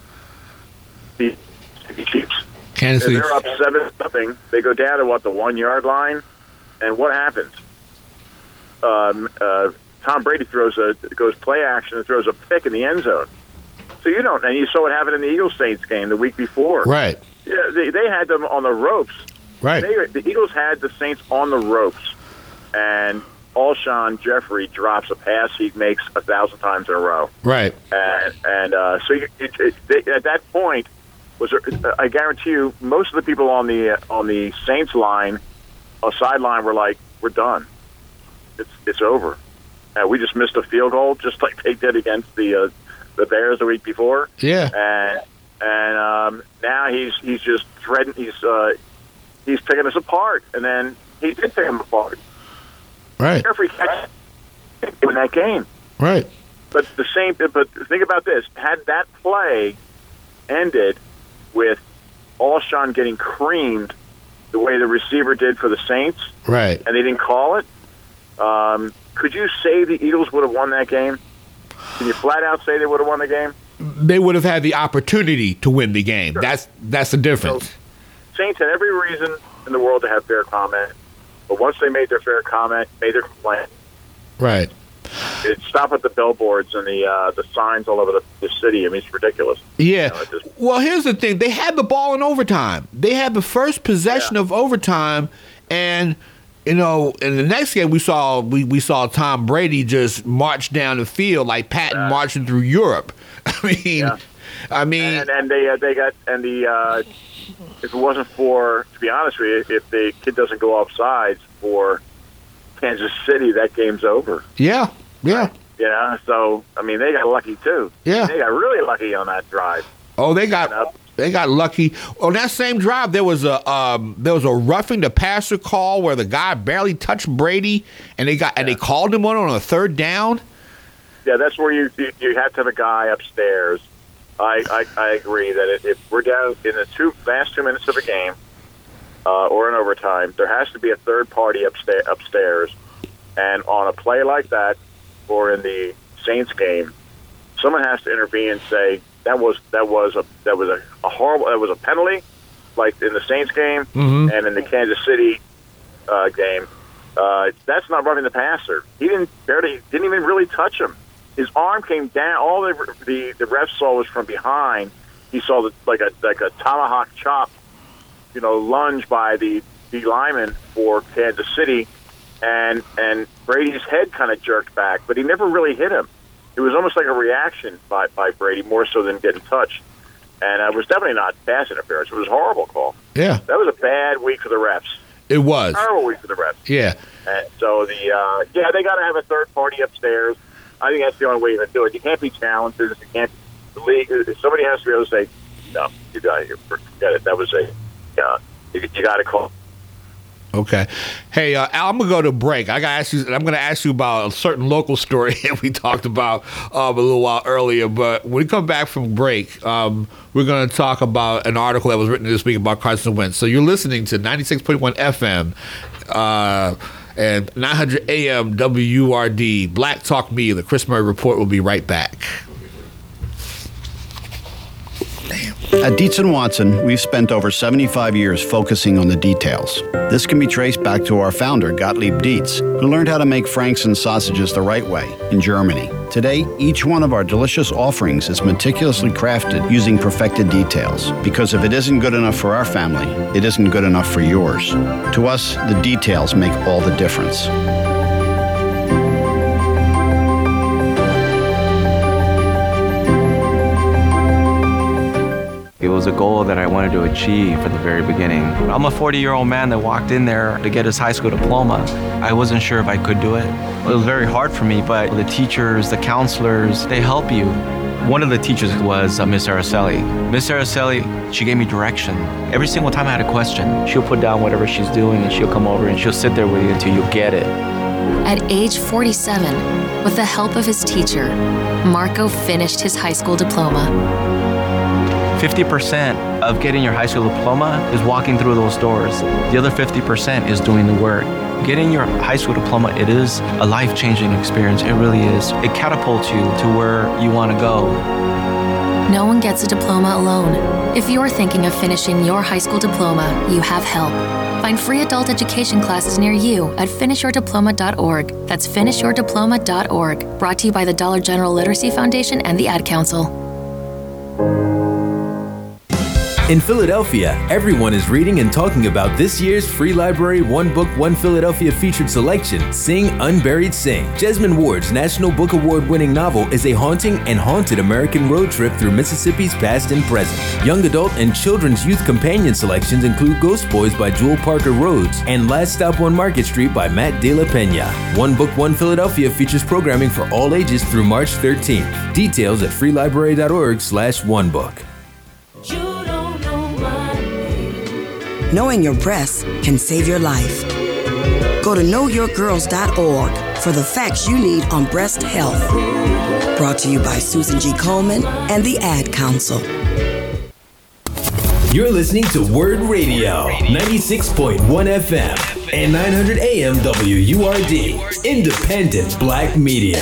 the Chiefs, Kansas and they're up seven nothing, they go down to what the one yard line, and what happens? Um, uh, Tom Brady throws a goes play action and throws a pick in the end zone. So you don't, and you saw what happened in the Eagles Saints game the week before. Right. Yeah, they, they had them on the ropes. Right. They, the Eagles had the Saints on the ropes, and Alshon Jeffrey drops a pass he makes a thousand times in a row. Right. And and uh, so you, it, it, they, at that point, was there, I guarantee you, most of the people on the uh, on the Saints line, uh, sideline, were like, "We're done. It's it's over. Uh, we just missed a field goal, just like they did against the uh, the Bears the week before." Yeah. And and um, now he's he's just threading. He's uh, He's picking us apart, and then he did pick him apart. Right. Every catch in that game. Right. But the same. But think about this: had that play ended with Alshon getting creamed the way the receiver did for the Saints, right, and they didn't call it, um, could you say the Eagles would have won that game? Can you flat out say they would have won the game? They would have had the opportunity to win the game. Sure. That's that's the difference. So, Saints had every reason in the world to have fair comment, but once they made their fair comment, made their complaint, right, it stopped at the billboards and the uh, the signs all over the, the city. I mean, it's ridiculous. Yeah. You know, it just, well, here's the thing: they had the ball in overtime. They had the first possession yeah. of overtime, and you know, in the next game, we saw we, we saw Tom Brady just march down the field like Patton uh, marching through Europe. I mean, yeah. I mean, and, and they uh, they got and the. Uh, If it wasn't for, to be honest with you, if the kid doesn't go offsides for Kansas City, that game's over. Yeah, yeah. You know, so, I mean, they got lucky, too. Yeah. They got really lucky on that drive. Oh, they got you know? they got lucky. On that same drive, there was a um, there was a roughing the passer call where the guy barely touched Brady, and they got yeah. and they called him one on a third down. Yeah, that's where you you, you have to have a guy upstairs. I, I, I agree that if we're down in the two last two minutes of a game uh, or in overtime, there has to be a third party upsta- upstairs. And on a play like that, or in the Saints game, someone has to intervene and say that was that was a that was a, a horrible that was a penalty, like in the Saints game mm-hmm. and in the Kansas City uh, game. Uh, that's not roughing the passer. He didn't barely didn't even really touch him. His arm came down. All the the, the ref saw was from behind. He saw the, like a like a tomahawk chop, you know, lunge by the, the lineman for Kansas City, and and Brady's head kind of jerked back, but he never really hit him. It was almost like a reaction by, by Brady, more so than getting touched. And it was definitely not pass interference. It was a horrible call. Yeah, that was a bad week for the refs. It was. Terrible week for the refs. Yeah. And so, the uh, yeah, they got to have a third party upstairs. I think that's the only way you can do it. You can't be challenged. You can't. The league, somebody has to be able to say, no, you got it. Forget it. That was a, uh, you, you got to call. Okay. Hey, uh, Al, I'm going to go to break. I got to ask you, I'm going to ask you about a certain local story that we talked about um, a little while earlier. But when we come back from break, um, we're going to talk about an article that was written this week about Carson Wentz. So you're listening to ninety-six point one F M uh, and nine hundred A M W U R D, Black Talk Me. The Chris Murray Report will be right back. At Dietz and Watson, we've spent over seventy-five years focusing on the details. This can be traced back to our founder, Gottlieb Dietz, who learned how to make franks and sausages the right way in Germany. Today, each one of our delicious offerings is meticulously crafted using perfected details. Because if it isn't good enough for our family, it isn't good enough for yours. To us, the details make all the difference. It was a goal that I wanted to achieve from the very beginning. I'm a forty-year-old man that walked in there to get his high school diploma. I wasn't sure if I could do it. It was very hard for me, but the teachers, the counselors, they help you. One of the teachers was uh, Miss Araceli. Miss Araceli, she gave me direction. Every single time I had a question, she'll put down whatever she's doing and she'll come over and she'll sit there with you until you get it. At age forty-seven, with the help of his teacher, Marco finished his high school diploma. fifty percent of getting your high school diploma is walking through those doors. The other fifty percent is doing the work. Getting your high school diploma, it is a life-changing experience. It really is. It catapults you to where you want to go. No one gets a diploma alone. If you're thinking of finishing your high school diploma, you have help. Find free adult education classes near you at finish your diploma dot org. That's finish your diploma dot org. Brought to you by the Dollar General Literacy Foundation and the Ad Council. In Philadelphia, everyone is reading and talking about this year's Free Library One Book, One Philadelphia featured selection, Sing Unburied Sing. Jesmyn Ward's National Book Award-winning novel is a haunting and haunted American road trip through Mississippi's past and present. Young adult and children's youth companion selections include Ghost Boys by Jewel Parker Rhodes and Last Stop on Market Street by Matt De La Pena. One Book, One Philadelphia features programming for all ages through March thirteenth. Details at free library dot org slash one book. Knowing your breasts can save your life. Go to know your girls dot org for the facts you need on breast health. Brought to you by Susan G. Komen and the Ad Council. You're listening to Word Radio, ninety-six point one F M and nine hundred A M W U R D, independent black media.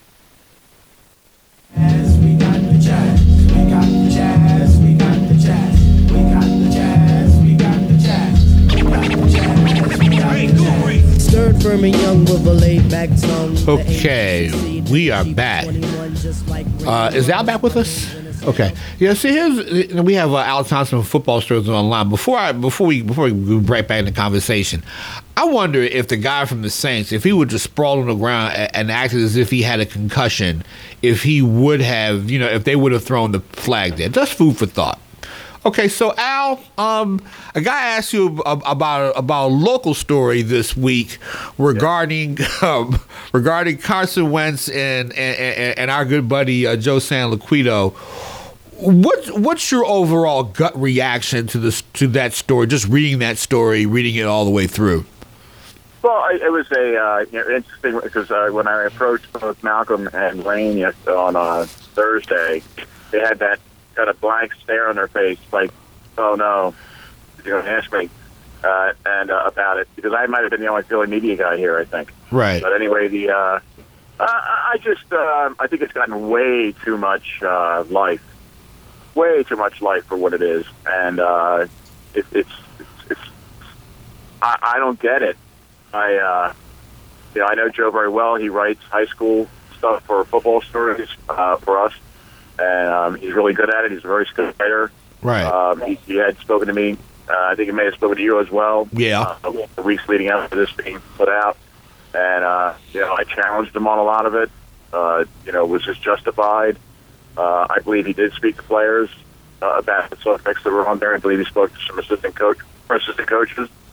Okay, we are back. Uh, is Al back with us? Okay. Yeah. See, here's we have uh, Al Thompson from Football Stories Online. Before I, before we, before we go right back in the conversation, I wonder if the guy from the Saints, if he would just sprawl on the ground and, and acted as if he had a concussion, if he would have, you know, if they would have thrown the flag there. Just food for thought. Okay, so Al, um, a guy asked you about about a local story this week regarding yeah. um, regarding Carson Wentz and and, and our good buddy uh, Joe San Liquido. What what's your overall gut reaction to this to that story? Just reading that story, reading it all the way through. Well, it was a uh, you know, interesting because uh, when I approached both Malcolm and Wayne yesterday on uh, Thursday, they had that kind of blank stare on their face, like, oh no, you're going to ask me uh, and uh, about it, because I might have been the only Philly media guy here, I think. Right. But anyway, the uh, I just uh, I think it's gotten way too much uh, life, way too much life for what it is, and uh, it, it's, it's it's I, I don't get it. I uh, you know I know Joe very well. He writes high school stuff for Football Stories uh, for us. And um, he's really good at it. He's a very skilled writer. Right. Um, he, he had spoken to me. Uh, I think he may have spoken to you as well. Yeah. Uh, the weeks leading up to this being put out. And, uh, you know, I challenged him on a lot of it. Uh, you know, was this justified? Uh, I believe he did speak to players uh, about the suspects that were on there. I believe he spoke to some assistant coach, or assistant coaches.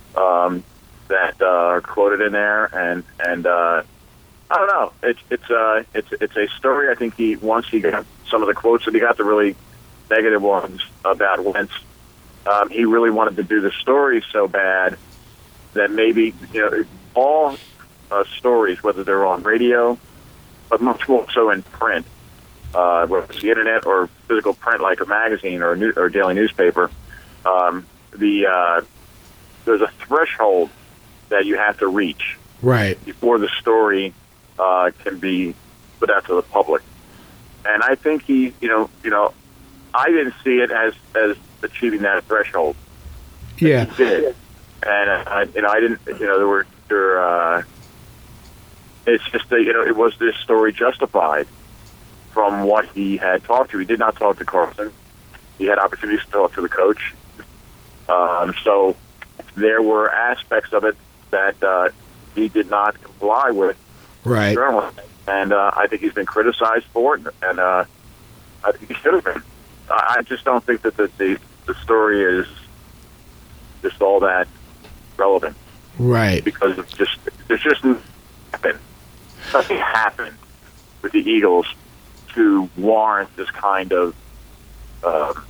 um, that uh, are quoted in there, and and uh, I don't know. It's it's uh, it's it's a story. I think he once he got some of the quotes that he got, the really negative ones about Wentz. Um, he really wanted to do the story so bad that maybe, you know, all uh, stories, whether they're on radio, but much more so in print, uh, whether it's the internet or physical print like a magazine or a new, or a daily newspaper, um, the uh, there's a threshold that you have to reach right before the story uh, can be put out to the public. And I think he, you know, you know, I didn't see it as as achieving that threshold. Yeah, he did. And uh, you know, I didn't. You know, there were there. Uh, it's just that, you know, it was this story justified from what he had talked to. He did not talk to Carson. He had opportunities to talk to the coach. Um, so there were aspects of it that uh, he did not comply with. Right. And uh, I think he's been criticized for it, and uh, I think he should have been. I just don't think that the, the the story is just all that relevant. Right. Because it's just there's just nothing, nothing happened with the Eagles to warrant this kind of um,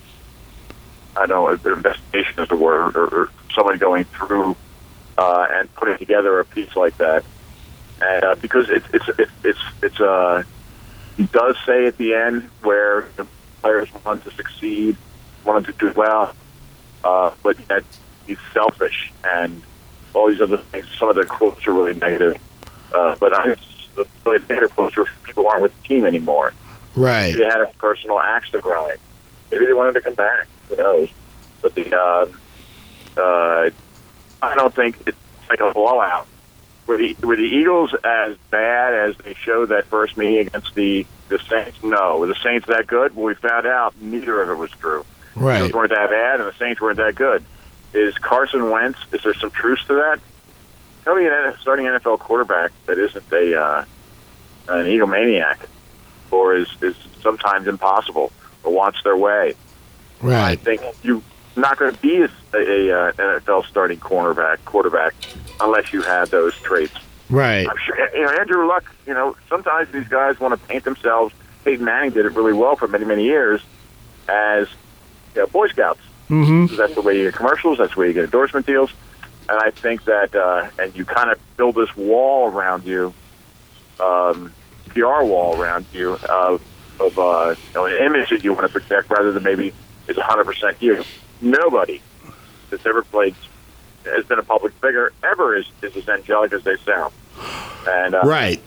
I don't know, investigation is the word, or, or someone going through uh, and putting together a piece like that. And uh, because it's it's it's it's it's uh he does say at the end where the players want to succeed, want to do well, uh, but yet he's selfish and all these other things. Some of the quotes are really negative, uh, but I the really negative quotes are people aren't with the team anymore. Right. They had a personal axe to grind. Maybe they wanted to come back. Who knows? But the uh, uh, I don't think it's like a blowout. Were the were the Eagles as bad as they showed that first meeting against the, the Saints? No. Were the Saints that good? Well, we found out neither of it was true. Right. The Eagles weren't that bad, and the Saints weren't that good. Is Carson Wentz, is there some truth to that? Tell me an starting N F L quarterback that isn't a uh, an egomaniac or is, is sometimes impossible or wants their way. Right. I think you're not going to be a, a, a N F L starting cornerback, quarterback unless you have those traits. Right. I'm sure, you know, Andrew Luck, you know, sometimes these guys want to paint themselves. Peyton Manning did it really well for many, many years as, you know, Boy Scouts. Mm-hmm. So that's the way you get commercials. That's the way you get endorsement deals. And I think that, uh, and you kind of build this wall around you, um, P R wall around you of, of uh, you know, an image that you want to protect rather than maybe is one hundred percent you. Nobody that's ever played has been a public figure ever is, is as angelic as they sound. And uh, right.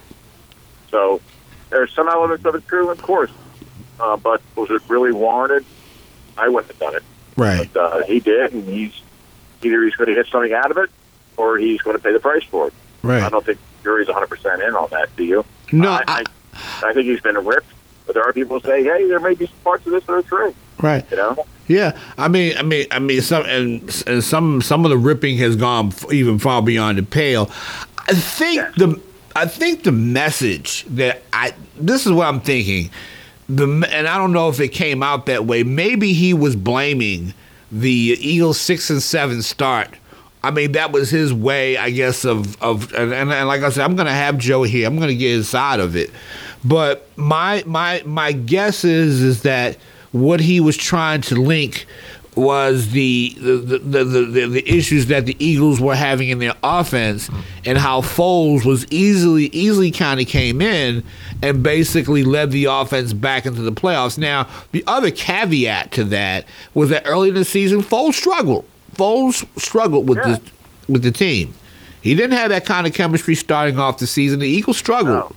So there's some elements of it true, of course. Uh, but was it really warranted? I wouldn't have done it. Right. But uh, he did, and he's either he's going to get something out of it or he's going to pay the price for it. Right. I don't think Jury's one hundred percent in on that, do you? No. I, I, I think he's been ripped, but there are people who say, hey, there may be some parts of this that are true. Right. You know? Yeah, I mean, I mean, I mean, some and, and some some of the ripping has gone even far beyond the pale. I think yeah. the I think the message that I this is what I'm thinking. The and I don't know if it came out that way. Maybe he was blaming the Eagles' six and seven start. I mean, that was his way, I guess, of of and, and, and like I said, I'm going to have Joe here. I'm going to get his side of it. But my my my guess is is that what he was trying to link was the the, the, the, the, the issues that the Eagles were having in their offense and how Foles was easily easily kind of came in and basically led the offense back into the playoffs. Now, the other caveat to that was that early in the season, Foles struggled. Foles struggled with yeah. the with the team. He didn't have that kind of chemistry starting off the season. The Eagles struggled. No.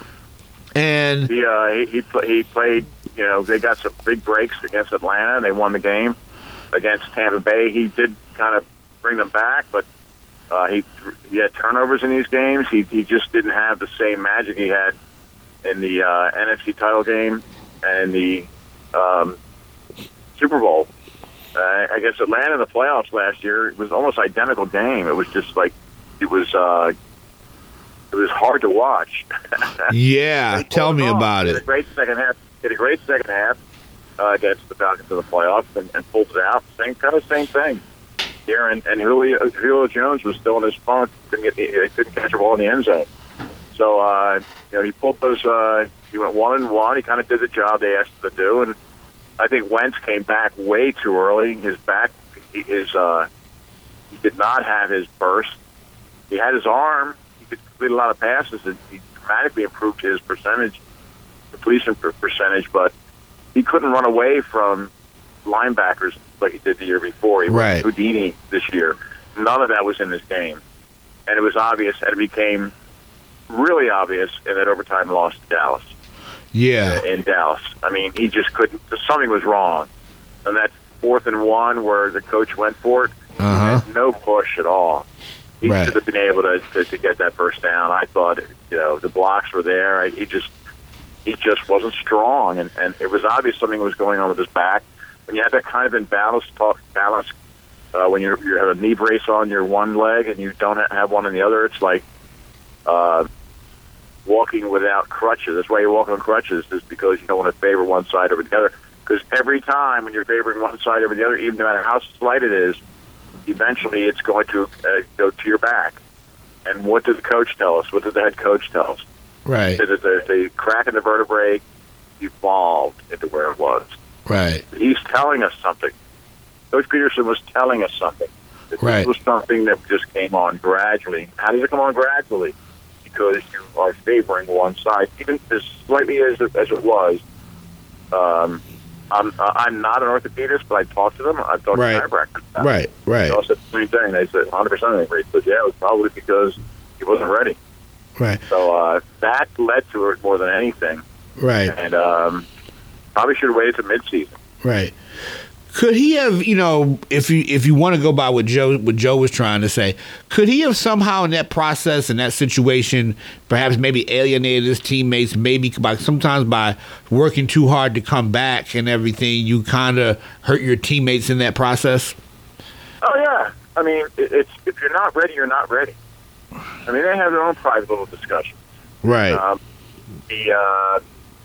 And he, uh, he, he, play, he played, you know, they got some big breaks against Atlanta, and they won the game. Against Tampa Bay, he did kind of bring them back, but uh, he he had turnovers in these games. He he just didn't have the same magic he had in the uh, N F C title game and the um, Super Bowl. Uh, I guess Atlanta in the playoffs last year, it was almost identical game. It was just like it was uh, it was hard to watch. Yeah, tell me off. about it. it. A great second half. Did a great second half. Uh, against the Falcons in the playoffs and, and pulled it out. Same kind of same thing. here, and, and Julio, Julio Jones was still in his funk. Couldn't get, he couldn't catch a ball in the end zone. So, uh, you know, he pulled those, uh, he went one and one. He kind of did the job they asked him to do. And I think Wentz came back way too early. His back, his, uh, he did not have his burst. He had his arm. He could complete a lot of passes, and he dramatically improved his percentage, completion percentage, but he couldn't run away from linebackers like he did the year before. He right. was Houdini this year. None of that was in this game. And it was obvious, and it became really obvious in that overtime loss to Dallas. Yeah. In Dallas. I mean, he just couldn't, something was wrong. And that fourth and one where the coach went for it, uh-huh. no push at all. He right. should have been able to, to to get that first down. I thought, you know, the blocks were there. I, he just he just wasn't strong, and, and it was obvious something was going on with his back. When you have that kind of imbalance, talk balance, uh, when you're, you have a knee brace on your one leg and you don't have one on the other, it's like uh, walking without crutches. That's why you walk on crutches, is because you don't want to favor one side over the other. Because every time when you're favoring one side over the other, even no matter how slight it is, eventually it's going to uh, go to your back. And what did the coach tell us? What did the head coach tell us? Right. That the, the crack in the vertebrae evolved into where it was. Right. He's telling us something. Coach Peterson was telling us something. This right. was something that just came on gradually. How does it come on gradually? Because you are favoring one side, even as slightly as it, as it was. Um, I'm uh, I'm not an orthopedist, but I talked to them. I talked right. to chiropractors. Right, right. They all said the same thing. They said one hundred percent of them. He said, yeah, it was probably because he wasn't ready. Right. So uh, that led to it more than anything. Right. And um, probably should have waited to midseason. Right. Could he have, you know, if you if you want to go by what Joe what Joe was trying to say, could he have somehow in that process, in that situation, perhaps maybe alienated his teammates, maybe by sometimes by working too hard to come back and everything, you kind of hurt your teammates in that process? Oh yeah, I mean, it, it's if you're not ready, you're not ready. I mean, they have their own private little discussion. Right. Um, the uh,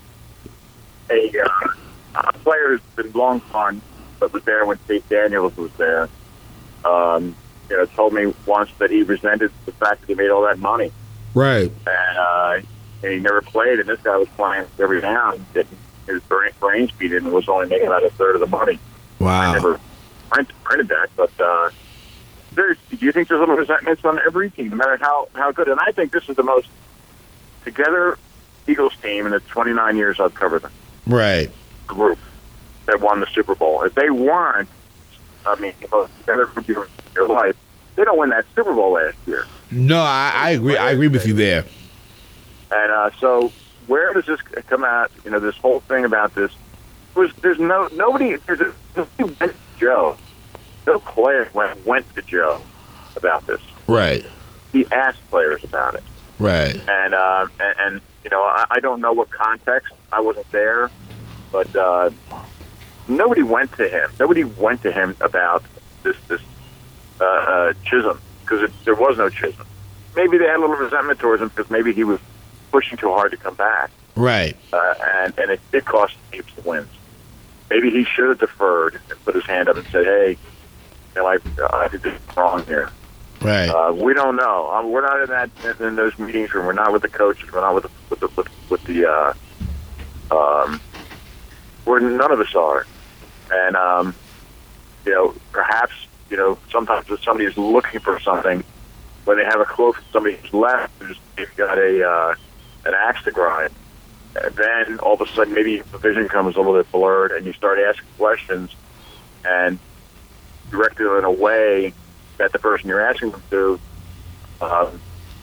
a, uh, a player who's been long gone, but was there when Chase Daniels was there, um, you know, told me once that he resented the fact that he made all that money. Right. And, uh, and he never played, and this guy was playing every down. Didn't, his brain, brain speed and was only making about a third of the money. Wow. I never print, printed that, but uh, there's, do you think there's little resentments on every team, no matter how, how good? And I think this is the most together Eagles team in the twenty-nine years I've covered them. Right. Group that won the Super Bowl. If they weren't, I mean, together group in your life, they don't win that Super Bowl last year. No, I, I agree. I agree with you there. And uh, so, where does this come out? You know, this whole thing about this was there's no nobody. There's a, there's went to Joe. No player went went to Joe about this. Right. He asked players about it. Right. And uh, and, and you know, I, I don't know what context. I wasn't there, but uh, nobody went to him. Nobody went to him about this this uh, uh, Chisholm, because there was no Chisholm. Maybe they had a little resentment towards him because maybe he was pushing too hard to come back. Right. Uh, and and it did cost the Chiefs the wins. Maybe he should have deferred and put his hand up and said, "Hey, you know, I I did this wrong here." Right. Uh, we don't know. Um, we're not in that in those meetings room. We're not with the coaches. We're not with the with the with, with the. Uh, um, where none of us are, and um, you know, perhaps you know, sometimes if somebody is looking for something, when they have a quote from somebody who's left, who's they've got a uh, an axe to grind, and then all of a sudden maybe the vision comes a little bit blurred, and you start asking questions, and direct it in a way that the person you're asking them to um,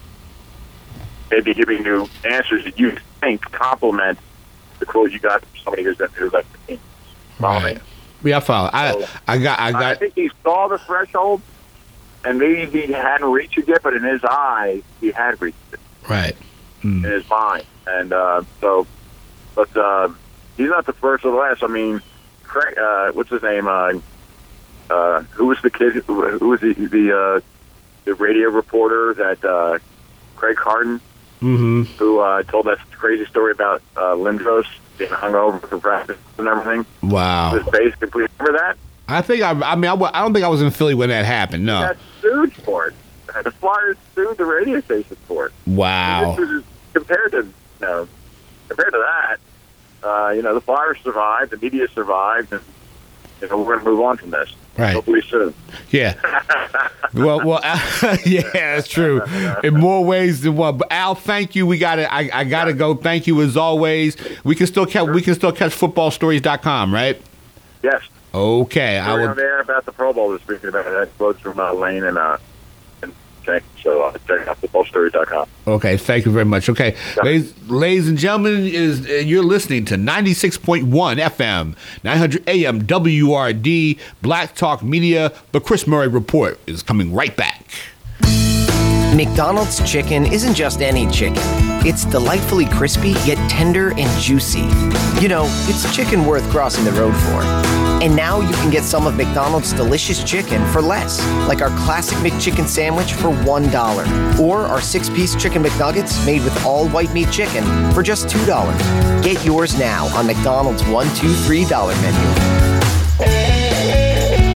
maybe giving you answers that you think complement the quote you got from somebody who's who's left the team. Right. Yeah, I follow. I So, I got I got. I think he saw the threshold, and maybe he hadn't reached it yet, but in his eyes, he had reached it. Right. Mm. In his mind, and uh, so, but uh, he's not the first or the last. I mean, Craig, uh, what's his name? Uh, uh, who was the kid? Who, who was the the, uh, the radio reporter that uh, Craig Harden, mm-hmm. who uh, told that crazy story about uh, Lindros being hung over for practice and everything? Wow. His base complete. Remember that? I think I. I mean, I, I don't think I was in Philly when that happened. No. He got sued for it. The Flyers sued the radio station for it. Wow. This is, compared to you know, compared to that, uh, you know, the Flyers survived, the media survived, and you know, we're going to move on from this. Right. Hopefully soon. Yeah. well, well, uh, yeah, that's true. In more ways than one. But Al, thank you. We got to. I, I got to go. Thank you as always. We can still catch. We can still catch football stories dot com, right? Yes. Okay. I will. On there about the Pro Bowl this weekend. About that quotes from uh, Lane and uh, and Jake. So uh, check out football stories dot com. Okay. Thank you very much. Okay, yeah. ladies, ladies and gentlemen, is uh, you're listening to ninety-six point one F M, nine hundred A M W R D, Black Talk Media. The Chris Murray Report is coming right back. McDonald's chicken isn't just any chicken. It's delightfully crispy, yet tender and juicy. You know, it's chicken worth crossing the road for. And now you can get some of McDonald's delicious chicken for less, like our classic McChicken sandwich for one dollar, or our six-piece chicken McNuggets made with all white meat chicken for just two dollars. Get yours now on McDonald's one, two, three dollar menu.